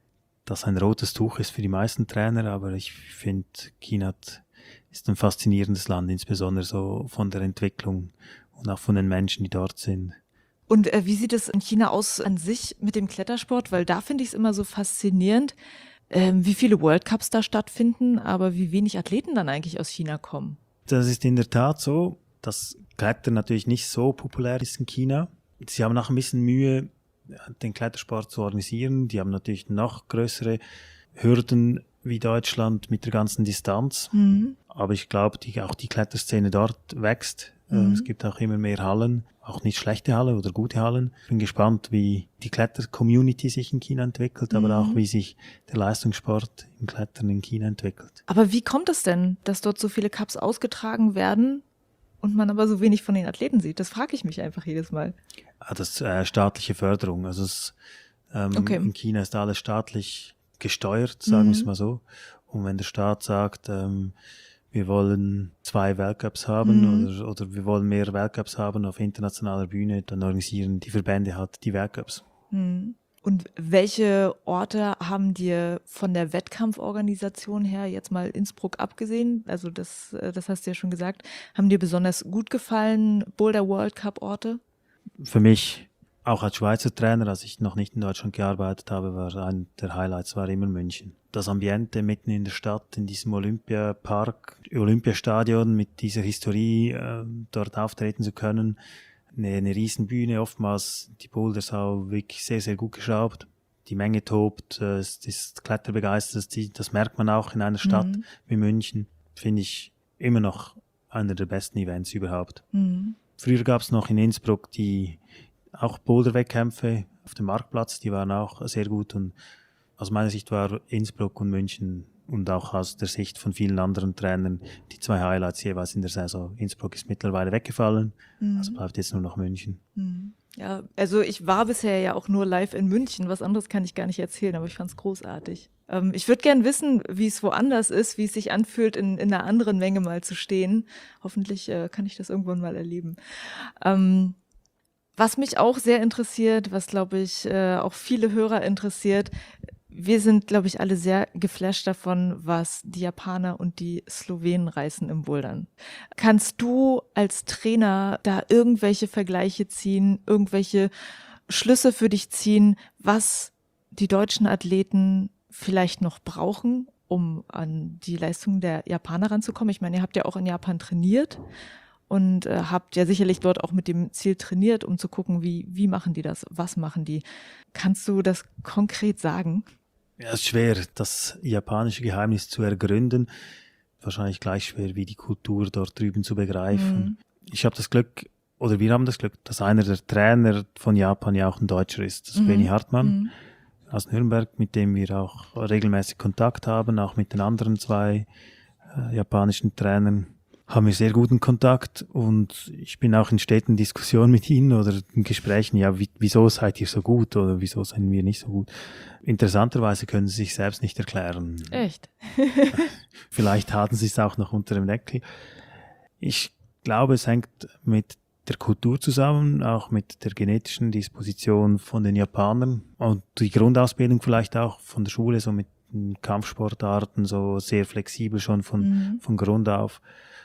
das ein rotes Tuch ist für die meisten Trainer, aber ich finde, China ist ein faszinierendes Land, insbesondere so von der Entwicklung und auch von den Menschen, die dort sind. Und äh, wie sieht es in China aus an sich mit dem Klettersport? Weil da finde ich es immer so faszinierend, äh, wie viele World Cups da stattfinden, aber wie wenig Athleten dann eigentlich aus China kommen. Das ist in der Tat so, dass Klettern natürlich nicht so populär ist in China. Sie haben auch ein bisschen Mühe, den Klettersport zu organisieren. Die haben natürlich noch größere Hürden wie Deutschland mit der ganzen Distanz. Mhm. Aber ich glaube, die, auch die Kletterszene dort wächst. Mhm. Es gibt auch immer mehr Hallen, auch nicht schlechte Hallen oder gute Hallen. Ich bin gespannt, wie die Kletter-Community sich in China entwickelt, mhm. aber auch wie sich der Leistungssport im Klettern in China entwickelt. Aber wie kommt es denn, dass dort so viele Cups ausgetragen werden und man aber so wenig von den Athleten sieht? Das frage ich mich einfach jedes Mal. Ah, das ist äh, staatliche Förderung. Also es, ähm, okay. in China ist alles staatlich gesteuert, sagen mhm. wir es mal so. Und wenn der Staat sagt, ähm, wir wollen zwei Weltcups haben mhm. oder, oder wir wollen mehr Weltcups haben auf internationaler Bühne, dann organisieren die Verbände halt die Weltcups. Mhm. Und welche Orte haben dir von der Wettkampforganisation her, jetzt mal Innsbruck abgesehen, also das, das hast du ja schon gesagt, haben dir besonders gut gefallen, Boulder World Cup Orte? Für mich, auch als Schweizer Trainer, als ich noch nicht in Deutschland gearbeitet habe, war ein der Highlights war immer München. Das Ambiente mitten in der Stadt, in diesem Olympiapark, Olympiastadion mit dieser Historie, äh, dort auftreten zu können. Eine, eine Riesenbühne, oftmals die Boulders auch wirklich sehr, sehr gut geschraubt. Die Menge tobt, äh, es ist kletterbegeistert, das merkt man auch in einer Stadt mhm. wie München. Finde ich immer noch einer der besten Events überhaupt. Mhm. Früher gab es noch in Innsbruck die auch Boulder-Wettkämpfe auf dem Marktplatz, die waren auch sehr gut. Und aus meiner Sicht war Innsbruck und München und auch aus der Sicht von vielen anderen Trainern die zwei Highlights jeweils in der Saison. Innsbruck ist mittlerweile weggefallen, mhm. also bleibt jetzt nur noch München. Mhm. Ja, also ich war bisher ja auch nur live in München, was anderes kann ich gar nicht erzählen, aber ich fand es großartig. Ähm, ich würde gerne wissen, wie es woanders ist, wie es sich anfühlt, in, in einer anderen Menge mal zu stehen. Hoffentlich äh, kann ich das irgendwann mal erleben. Ähm, was mich auch sehr interessiert, was glaube ich äh, auch viele Hörer interessiert, wir sind, glaube ich, alle sehr geflasht davon, was die Japaner und die Slowenen reißen im Bouldern. Kannst du als Trainer da irgendwelche Vergleiche ziehen, irgendwelche Schlüsse für dich ziehen, was die deutschen Athleten vielleicht noch brauchen, um an die Leistung der Japaner ranzukommen? Ich meine, ihr habt ja auch in Japan trainiert und äh, habt ja sicherlich dort auch mit dem Ziel trainiert, um zu gucken, wie, wie machen die das, was machen die. Kannst du das konkret sagen? Ja, es ist schwer, das japanische Geheimnis zu ergründen. Wahrscheinlich gleich schwer, wie die Kultur dort drüben zu begreifen. Mhm. Ich habe das Glück, oder wir haben das Glück, dass einer der Trainer von Japan ja auch ein Deutscher ist. Das ist mhm. Benny Hartmann mhm. aus Nürnberg, mit dem wir auch regelmäßig Kontakt haben, auch mit den anderen zwei äh, japanischen Trainern haben wir sehr guten Kontakt und ich bin auch in steten Diskussionen mit ihnen oder in Gesprächen, ja, wie, wieso seid ihr so gut oder wieso sind wir nicht so gut? Interessanterweise können sie sich selbst nicht erklären. Echt? Vielleicht hatten sie es auch noch unter dem Deckel. Ich glaube, es hängt mit der Kultur zusammen, auch mit der genetischen Disposition von den Japanern und die Grundausbildung vielleicht auch von der Schule, so mit den Kampfsportarten, so sehr flexibel schon von, Mhm. von Grund auf.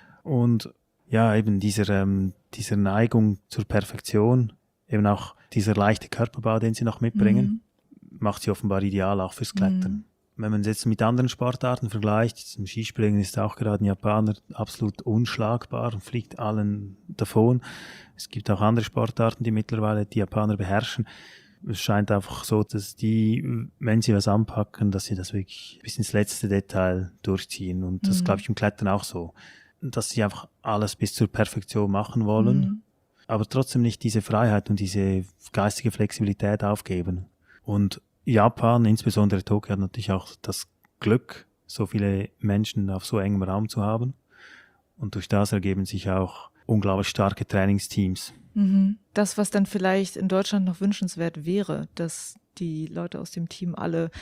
Und ja, eben dieser, ähm, dieser Neigung zur Perfektion, eben auch dieser leichte Körperbau, den sie noch mitbringen, Mhm. macht sie offenbar ideal auch fürs Klettern. Mhm. Wenn man es jetzt mit anderen Sportarten vergleicht, zum Skispringen ist auch gerade ein Japaner absolut unschlagbar und fliegt allen davon. Es gibt auch andere Sportarten, die mittlerweile die Japaner beherrschen. Es scheint einfach so, dass die, wenn sie was anpacken, dass sie das wirklich bis ins letzte Detail durchziehen. Und das Mhm. glaube ich im Klettern auch so. Dass sie einfach alles bis zur Perfektion machen wollen, Mhm. aber trotzdem nicht diese Freiheit und diese geistige Flexibilität aufgeben. Und Japan, insbesondere Tokio, hat natürlich auch das Glück, so viele Menschen auf so engem Raum zu haben. Und durch das ergeben sich auch unglaublich starke Trainingsteams. Mhm. Das, was dann vielleicht in Deutschland noch wünschenswert wäre, dass die Leute aus dem Team alle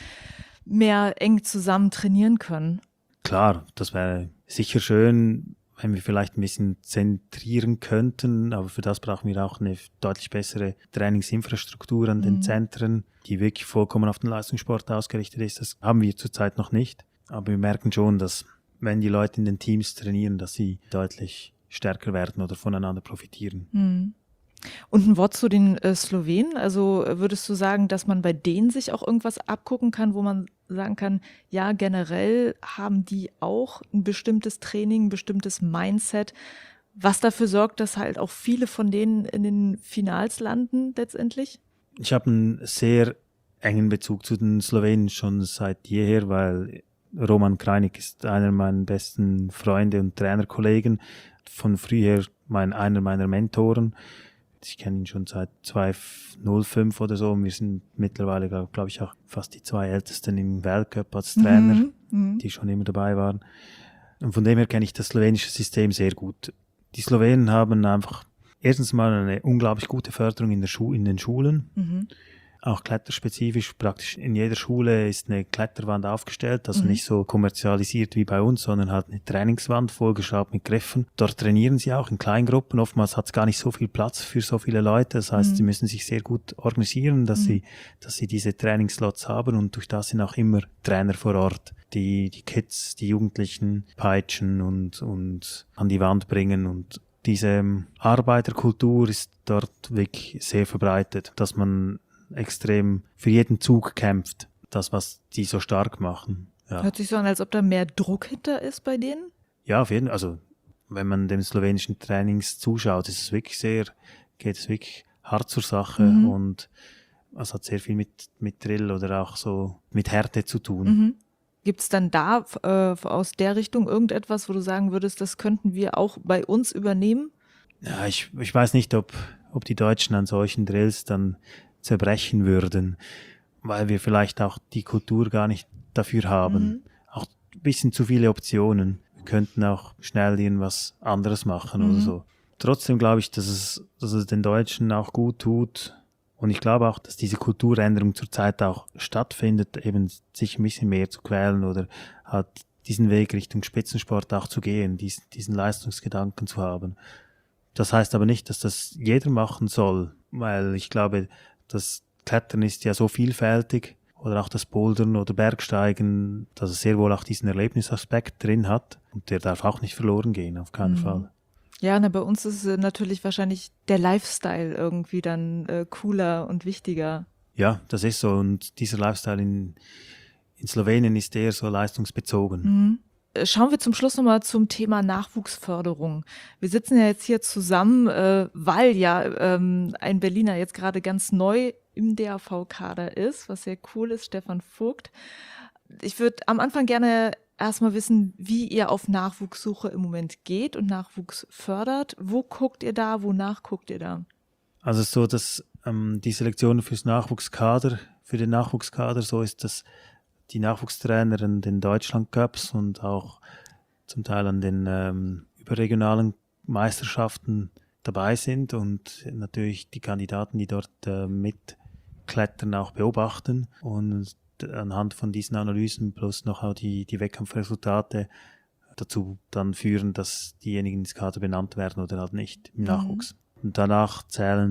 mehr eng zusammen trainieren können. Klar, das wäre sicher schön, wenn wir vielleicht ein bisschen zentrieren könnten, aber für das brauchen wir auch eine deutlich bessere Trainingsinfrastruktur an den Mhm. Zentren, die wirklich vollkommen auf den Leistungssport ausgerichtet ist. Das haben wir zurzeit noch nicht, aber wir merken schon, dass wenn die Leute in den Teams trainieren, dass sie deutlich stärker werden oder voneinander profitieren. Mhm. Und ein Wort zu den äh, Slowenen. Also äh, würdest du sagen, dass man bei denen sich auch irgendwas abgucken kann, wo man sagen kann, ja, generell haben die auch ein bestimmtes Training, ein bestimmtes Mindset, was dafür sorgt, dass halt auch viele von denen in den Finals landen letztendlich? Ich habe einen sehr engen Bezug zu den Slowenen schon seit jeher, weil Roman Krajnik ist einer meiner besten Freunde und Trainerkollegen, von früher mein, einer meiner Mentoren. Ich kenne ihn schon seit zweitausendfünf oder so und wir sind mittlerweile, glaube glaub ich, auch fast die zwei Ältesten im Weltcup als Trainer, Mhm. Mhm. die schon immer dabei waren. Und von dem her kenne ich das slowenische System sehr gut. Die Slowenen haben einfach erstens mal eine unglaublich gute Förderung in, der Schu- in den Schulen. Mhm. Auch kletterspezifisch, praktisch in jeder Schule ist eine Kletterwand aufgestellt, also Mhm. nicht so kommerzialisiert wie bei uns, sondern halt eine Trainingswand vollgeschraubt mit Griffen. Dort trainieren sie auch in Kleingruppen. Oftmals hat es gar nicht so viel Platz für so viele Leute. Das heißt, Mhm. sie müssen sich sehr gut organisieren, dass Mhm. sie, dass sie diese Trainingslots haben und durch das sind auch immer Trainer vor Ort, die die Kids, die Jugendlichen peitschen und, und an die Wand bringen und diese ähm, Arbeiterkultur ist dort wirklich sehr verbreitet, dass man extrem für jeden Zug kämpft. Das, was die so stark machen. Ja, Hört sich so an, als ob da mehr Druck hinter ist bei denen. ja auf jeden Fall. Also, wenn man dem slowenischen Trainings zuschaut, ist es wirklich sehr, geht es wirklich hart zur Sache Mhm. und es hat sehr viel mit, mit Drill oder auch so mit Härte zu tun. Mhm. Gibt es dann da äh, aus der Richtung irgendetwas, wo du sagen würdest, das könnten wir auch bei uns übernehmen? Ja, ich, ich weiß nicht, ob, ob die Deutschen an solchen Drills dann zerbrechen würden, weil wir vielleicht auch die Kultur gar nicht dafür haben. Mhm. Auch ein bisschen zu viele Optionen. Wir könnten auch schnell irgendwas anderes machen Mhm. oder so. Trotzdem glaube ich, dass es, dass es den Deutschen auch gut tut. Und ich glaube auch, dass diese Kulturänderung zurzeit auch stattfindet, eben sich ein bisschen mehr zu quälen oder halt diesen Weg Richtung Spitzensport auch zu gehen, diesen, diesen Leistungsgedanken zu haben. Das heißt aber nicht, dass das jeder machen soll, weil ich glaube, das Klettern ist ja so vielfältig oder auch das Bouldern oder Bergsteigen, dass es sehr wohl auch diesen Erlebnisaspekt drin hat und der darf auch nicht verloren gehen, auf keinen Mhm. Fall. Ja, na, bei uns ist äh, natürlich wahrscheinlich der Lifestyle irgendwie dann äh, cooler und wichtiger. Ja, das ist so und dieser Lifestyle in, in Slowenien ist eher so leistungsbezogen. Mhm. Äh, Schauen wir zum Schluss nochmal zum Thema Nachwuchsförderung. Wir sitzen ja jetzt hier zusammen, äh, weil ja ähm, ein Berliner jetzt gerade ganz neu im D A V-Kader ist, was sehr cool ist, Stefan Vogt. Ich würde am Anfang gerne erstmal wissen, wie ihr auf Nachwuchssuche im Moment geht und Nachwuchs fördert. Wo guckt ihr da, wonach guckt ihr da? Also so, dass ähm, die Selektion fürs Nachwuchskader, für den Nachwuchskader so ist, dass die Nachwuchstrainer an den Deutschlandcups und auch zum Teil an den ähm, überregionalen Meisterschaften dabei sind und natürlich die Kandidaten, die dort äh, mitklettern, auch beobachten und anhand von diesen Analysen plus noch auch die, die Wettkampfresultate dazu dann führen, dass diejenigen ins Kader benannt werden oder halt nicht im Mhm. Nachwuchs. Und danach zählen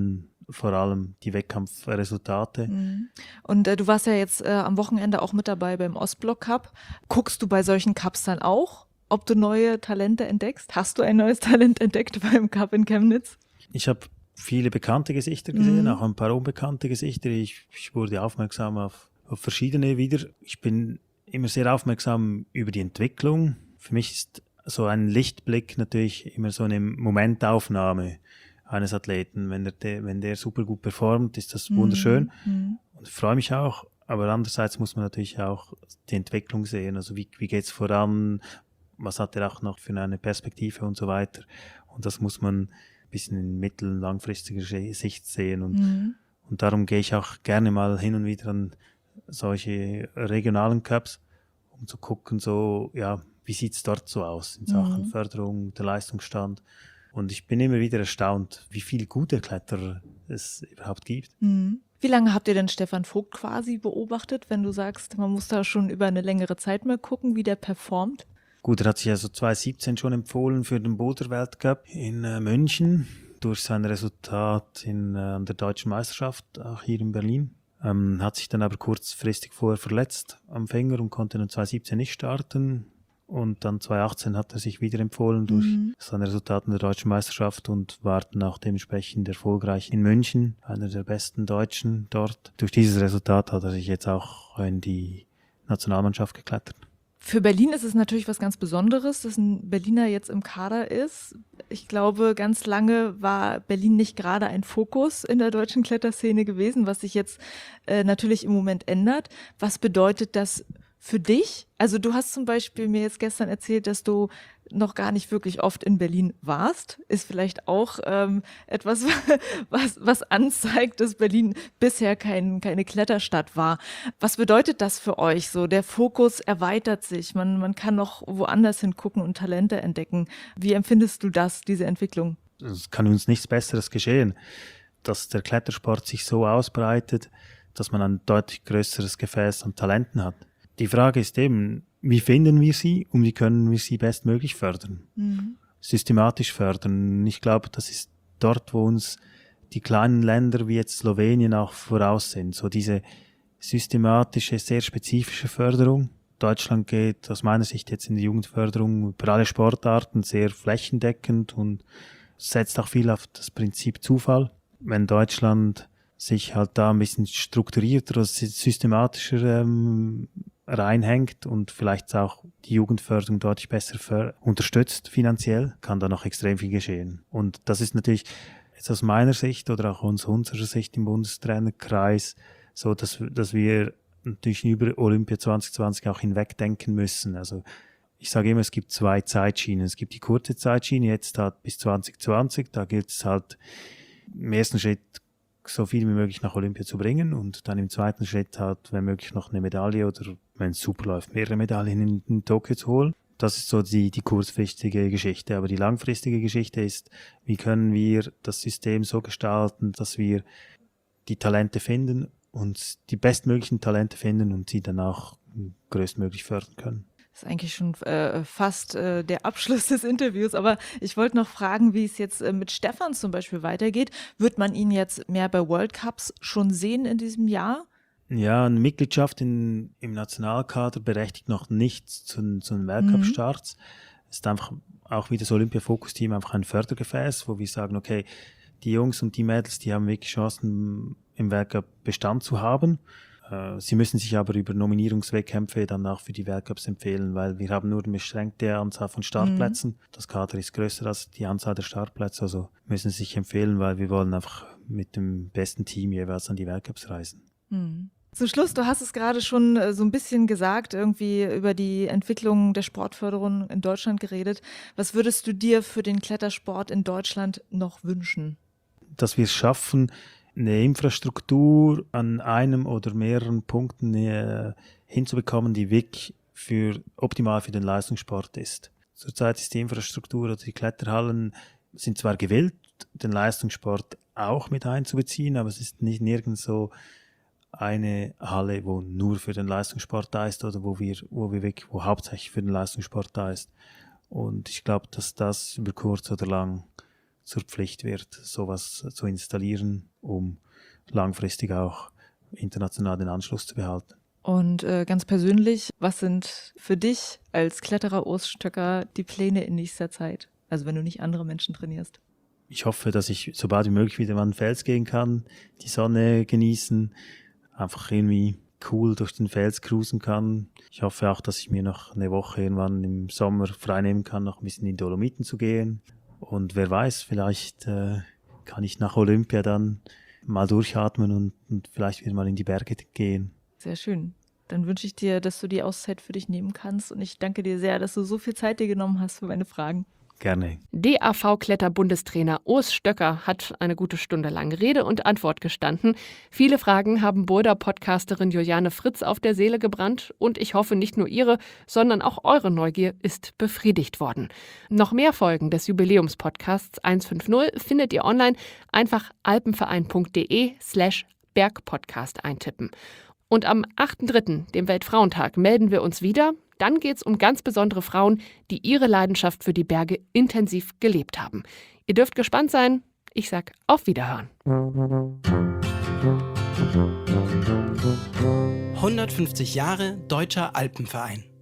vor allem die Wettkampfresultate. Mhm. Und äh, du warst ja jetzt äh, am Wochenende auch mit dabei beim Ostblock Cup. Guckst du bei solchen Cups dann auch, ob du neue Talente entdeckst? Hast du ein neues Talent entdeckt beim Cup in Chemnitz? Ich habe viele bekannte Gesichter gesehen, Mhm. auch ein paar unbekannte Gesichter. Ich, ich wurde aufmerksam auf, auf verschiedene wieder. Ich bin immer sehr aufmerksam über die Entwicklung. Für mich ist so ein Lichtblick natürlich immer so eine Momentaufnahme eines Athleten. Wenn der, wenn der super gut performt, ist das wunderschön. Mhm. Und ich freue mich auch. Aber andererseits muss man natürlich auch die Entwicklung sehen. Also wie, wie geht es voran? Was hat er auch noch für eine Perspektive und so weiter? Und das muss man ein bisschen in mittel- und langfristiger Sicht sehen. Und, Mhm. und darum gehe ich auch gerne mal hin und wieder an solche regionalen Cups, um zu gucken, so, ja, wie sieht es dort so aus in Sachen Mhm. Förderung, der Leistungsstand. Und ich bin immer wieder erstaunt, wie viele gute Kletterer es überhaupt gibt. Mhm. Wie lange habt ihr denn Stefan Vogt quasi beobachtet, wenn du sagst, man muss da schon über eine längere Zeit mal gucken, wie der performt? Gut, er hat sich also zwanzig siebzehn schon empfohlen für den Boulder-Weltcup in äh, München durch sein Resultat in, äh, an der Deutschen Meisterschaft, auch hier in Berlin. Ähm, hat sich dann aber kurzfristig vorher verletzt am Finger und konnte dann zwanzig siebzehn nicht starten. Und dann zwanzig achtzehn hat er sich wieder empfohlen durch Mhm. seine Resultate in der Deutschen Meisterschaft und war dann auch dementsprechend erfolgreich in München, einer der besten Deutschen dort. Durch dieses Resultat hat er sich jetzt auch in die Nationalmannschaft geklettert. Für Berlin ist es natürlich was ganz Besonderes, dass ein Berliner jetzt im Kader ist. Ich glaube, ganz lange war Berlin nicht gerade ein Fokus in der deutschen Kletterszene gewesen, was sich jetzt äh, natürlich im Moment ändert. Was bedeutet das für dich? Also du hast zum Beispiel mir jetzt gestern erzählt, dass du noch gar nicht wirklich oft in Berlin warst. Ist vielleicht auch ähm, etwas, was, was anzeigt, dass Berlin bisher kein, keine Kletterstadt war. Was bedeutet das für euch so? Der Fokus erweitert sich. Man, man kann noch woanders hingucken und Talente entdecken. Wie empfindest du das, diese Entwicklung? Es kann uns nichts Besseres geschehen, dass der Klettersport sich so ausbreitet, dass man ein deutlich größeres Gefäß an Talenten hat. Die Frage ist eben, wie finden wir sie und wie können wir sie bestmöglich fördern? Mhm. Systematisch fördern. Ich glaube, das ist dort, wo uns die kleinen Länder wie jetzt Slowenien auch voraus sind. So diese systematische, sehr spezifische Förderung. Deutschland geht aus meiner Sicht jetzt in die Jugendförderung über alle Sportarten sehr flächendeckend und setzt auch viel auf das Prinzip Zufall. Wenn Deutschland sich halt da ein bisschen strukturierter oder systematischer ähm, reinhängt und vielleicht auch die Jugendförderung deutlich besser für, unterstützt finanziell, kann da noch extrem viel geschehen. Und das ist natürlich jetzt aus meiner Sicht oder auch aus unserer Sicht im Bundestrainerkreis so, dass, dass wir natürlich über Olympia zwanzig zwanzig auch hinwegdenken müssen. Also ich sage immer, es gibt zwei Zeitschienen. Es gibt die kurze Zeitschiene, jetzt halt bis zwanzig zwanzig, da gilt es halt im ersten Schritt so viel wie möglich nach Olympia zu bringen und dann im zweiten Schritt halt, wenn möglich, noch eine Medaille oder, wenn es super läuft, mehrere Medaillen in, in Tokio zu holen. Das ist so die, die kurzfristige Geschichte. Aber die langfristige Geschichte ist, wie können wir das System so gestalten, dass wir die Talente finden und die bestmöglichen Talente finden und sie dann auch größtmöglich fördern können. Das ist eigentlich schon äh, fast äh, der Abschluss des Interviews, aber ich wollte noch fragen, wie es jetzt äh, mit Stefan zum Beispiel weitergeht. Wird man ihn jetzt mehr bei World Cups schon sehen in diesem Jahr? Ja, eine Mitgliedschaft in, im Nationalkader berechtigt noch nicht zu, zu den Weltcup-Starts. Es ist einfach auch wie das Olympia-Fokus-Team einfach ein Fördergefäß, wo wir sagen, okay, die Jungs und die Mädels, die haben wirklich Chancen, im Weltcup Bestand zu haben. Sie müssen sich aber über Nominierungswettkämpfe dann auch für die Weltcups empfehlen, weil wir haben nur eine beschränkte Anzahl von Startplätzen. Mhm. Das Kader ist größer als die Anzahl der Startplätze, also müssen sie sich empfehlen, weil wir wollen einfach mit dem besten Team jeweils an die Weltcups reisen. Mhm. Zum Schluss, du hast es gerade schon äh, so ein bisschen gesagt, irgendwie über die Entwicklung der Sportförderung in Deutschland geredet. Was würdest du dir für den Klettersport in Deutschland noch wünschen? Dass wir es schaffen, eine Infrastruktur an einem oder mehreren Punkten äh, hinzubekommen, die wirklich für, optimal für den Leistungssport ist. Zurzeit ist die Infrastruktur oder die Kletterhallen sind zwar gewillt, den Leistungssport auch mit einzubeziehen, aber es ist nicht nirgends so eine Halle, wo nur für den Leistungssport da ist oder wo wir, wo wir wirklich, wo hauptsächlich für den Leistungssport da ist. Und ich glaube, dass das über kurz oder lang zur Pflicht wird, sowas zu installieren, um langfristig auch international den Anschluss zu behalten. Und äh, ganz persönlich, was sind für dich als Kletterer Urs Stöcker die Pläne in nächster Zeit? Also wenn du nicht andere Menschen trainierst. Ich hoffe, dass ich so bald wie möglich wieder mal an den Fels gehen kann, die Sonne genießen, einfach irgendwie cool durch den Fels cruisen kann. Ich hoffe auch, dass ich mir noch eine Woche irgendwann im Sommer freinehmen kann, noch ein bisschen in die Dolomiten zu gehen. Und wer weiß, vielleicht äh, kann ich nach Olympia dann mal durchatmen und, und vielleicht wieder mal in die Berge gehen. Sehr schön. Dann wünsche ich dir, dass du die Auszeit für dich nehmen kannst. Und ich danke dir sehr, dass du so viel Zeit dir genommen hast für meine Fragen. Gerne. D A V-Kletterbundestrainer Urs Stöcker hat eine gute Stunde lang Rede und Antwort gestanden. Viele Fragen haben Boulder-Podcasterin Juliane Fritz auf der Seele gebrannt. Und ich hoffe, nicht nur ihre, sondern auch eure Neugier ist befriedigt worden. Noch mehr Folgen des Jubiläumspodcasts hundertfünfzig findet ihr online. Einfach alpenverein.de slash Bergpodcast eintippen. Und am achten dritten, dem Weltfrauentag, melden wir uns wieder. Dann geht es um ganz besondere Frauen, die ihre Leidenschaft für die Berge intensiv gelebt haben. Ihr dürft gespannt sein. Ich sag auf Wiederhören. hundertfünfzig Jahre Deutscher Alpenverein.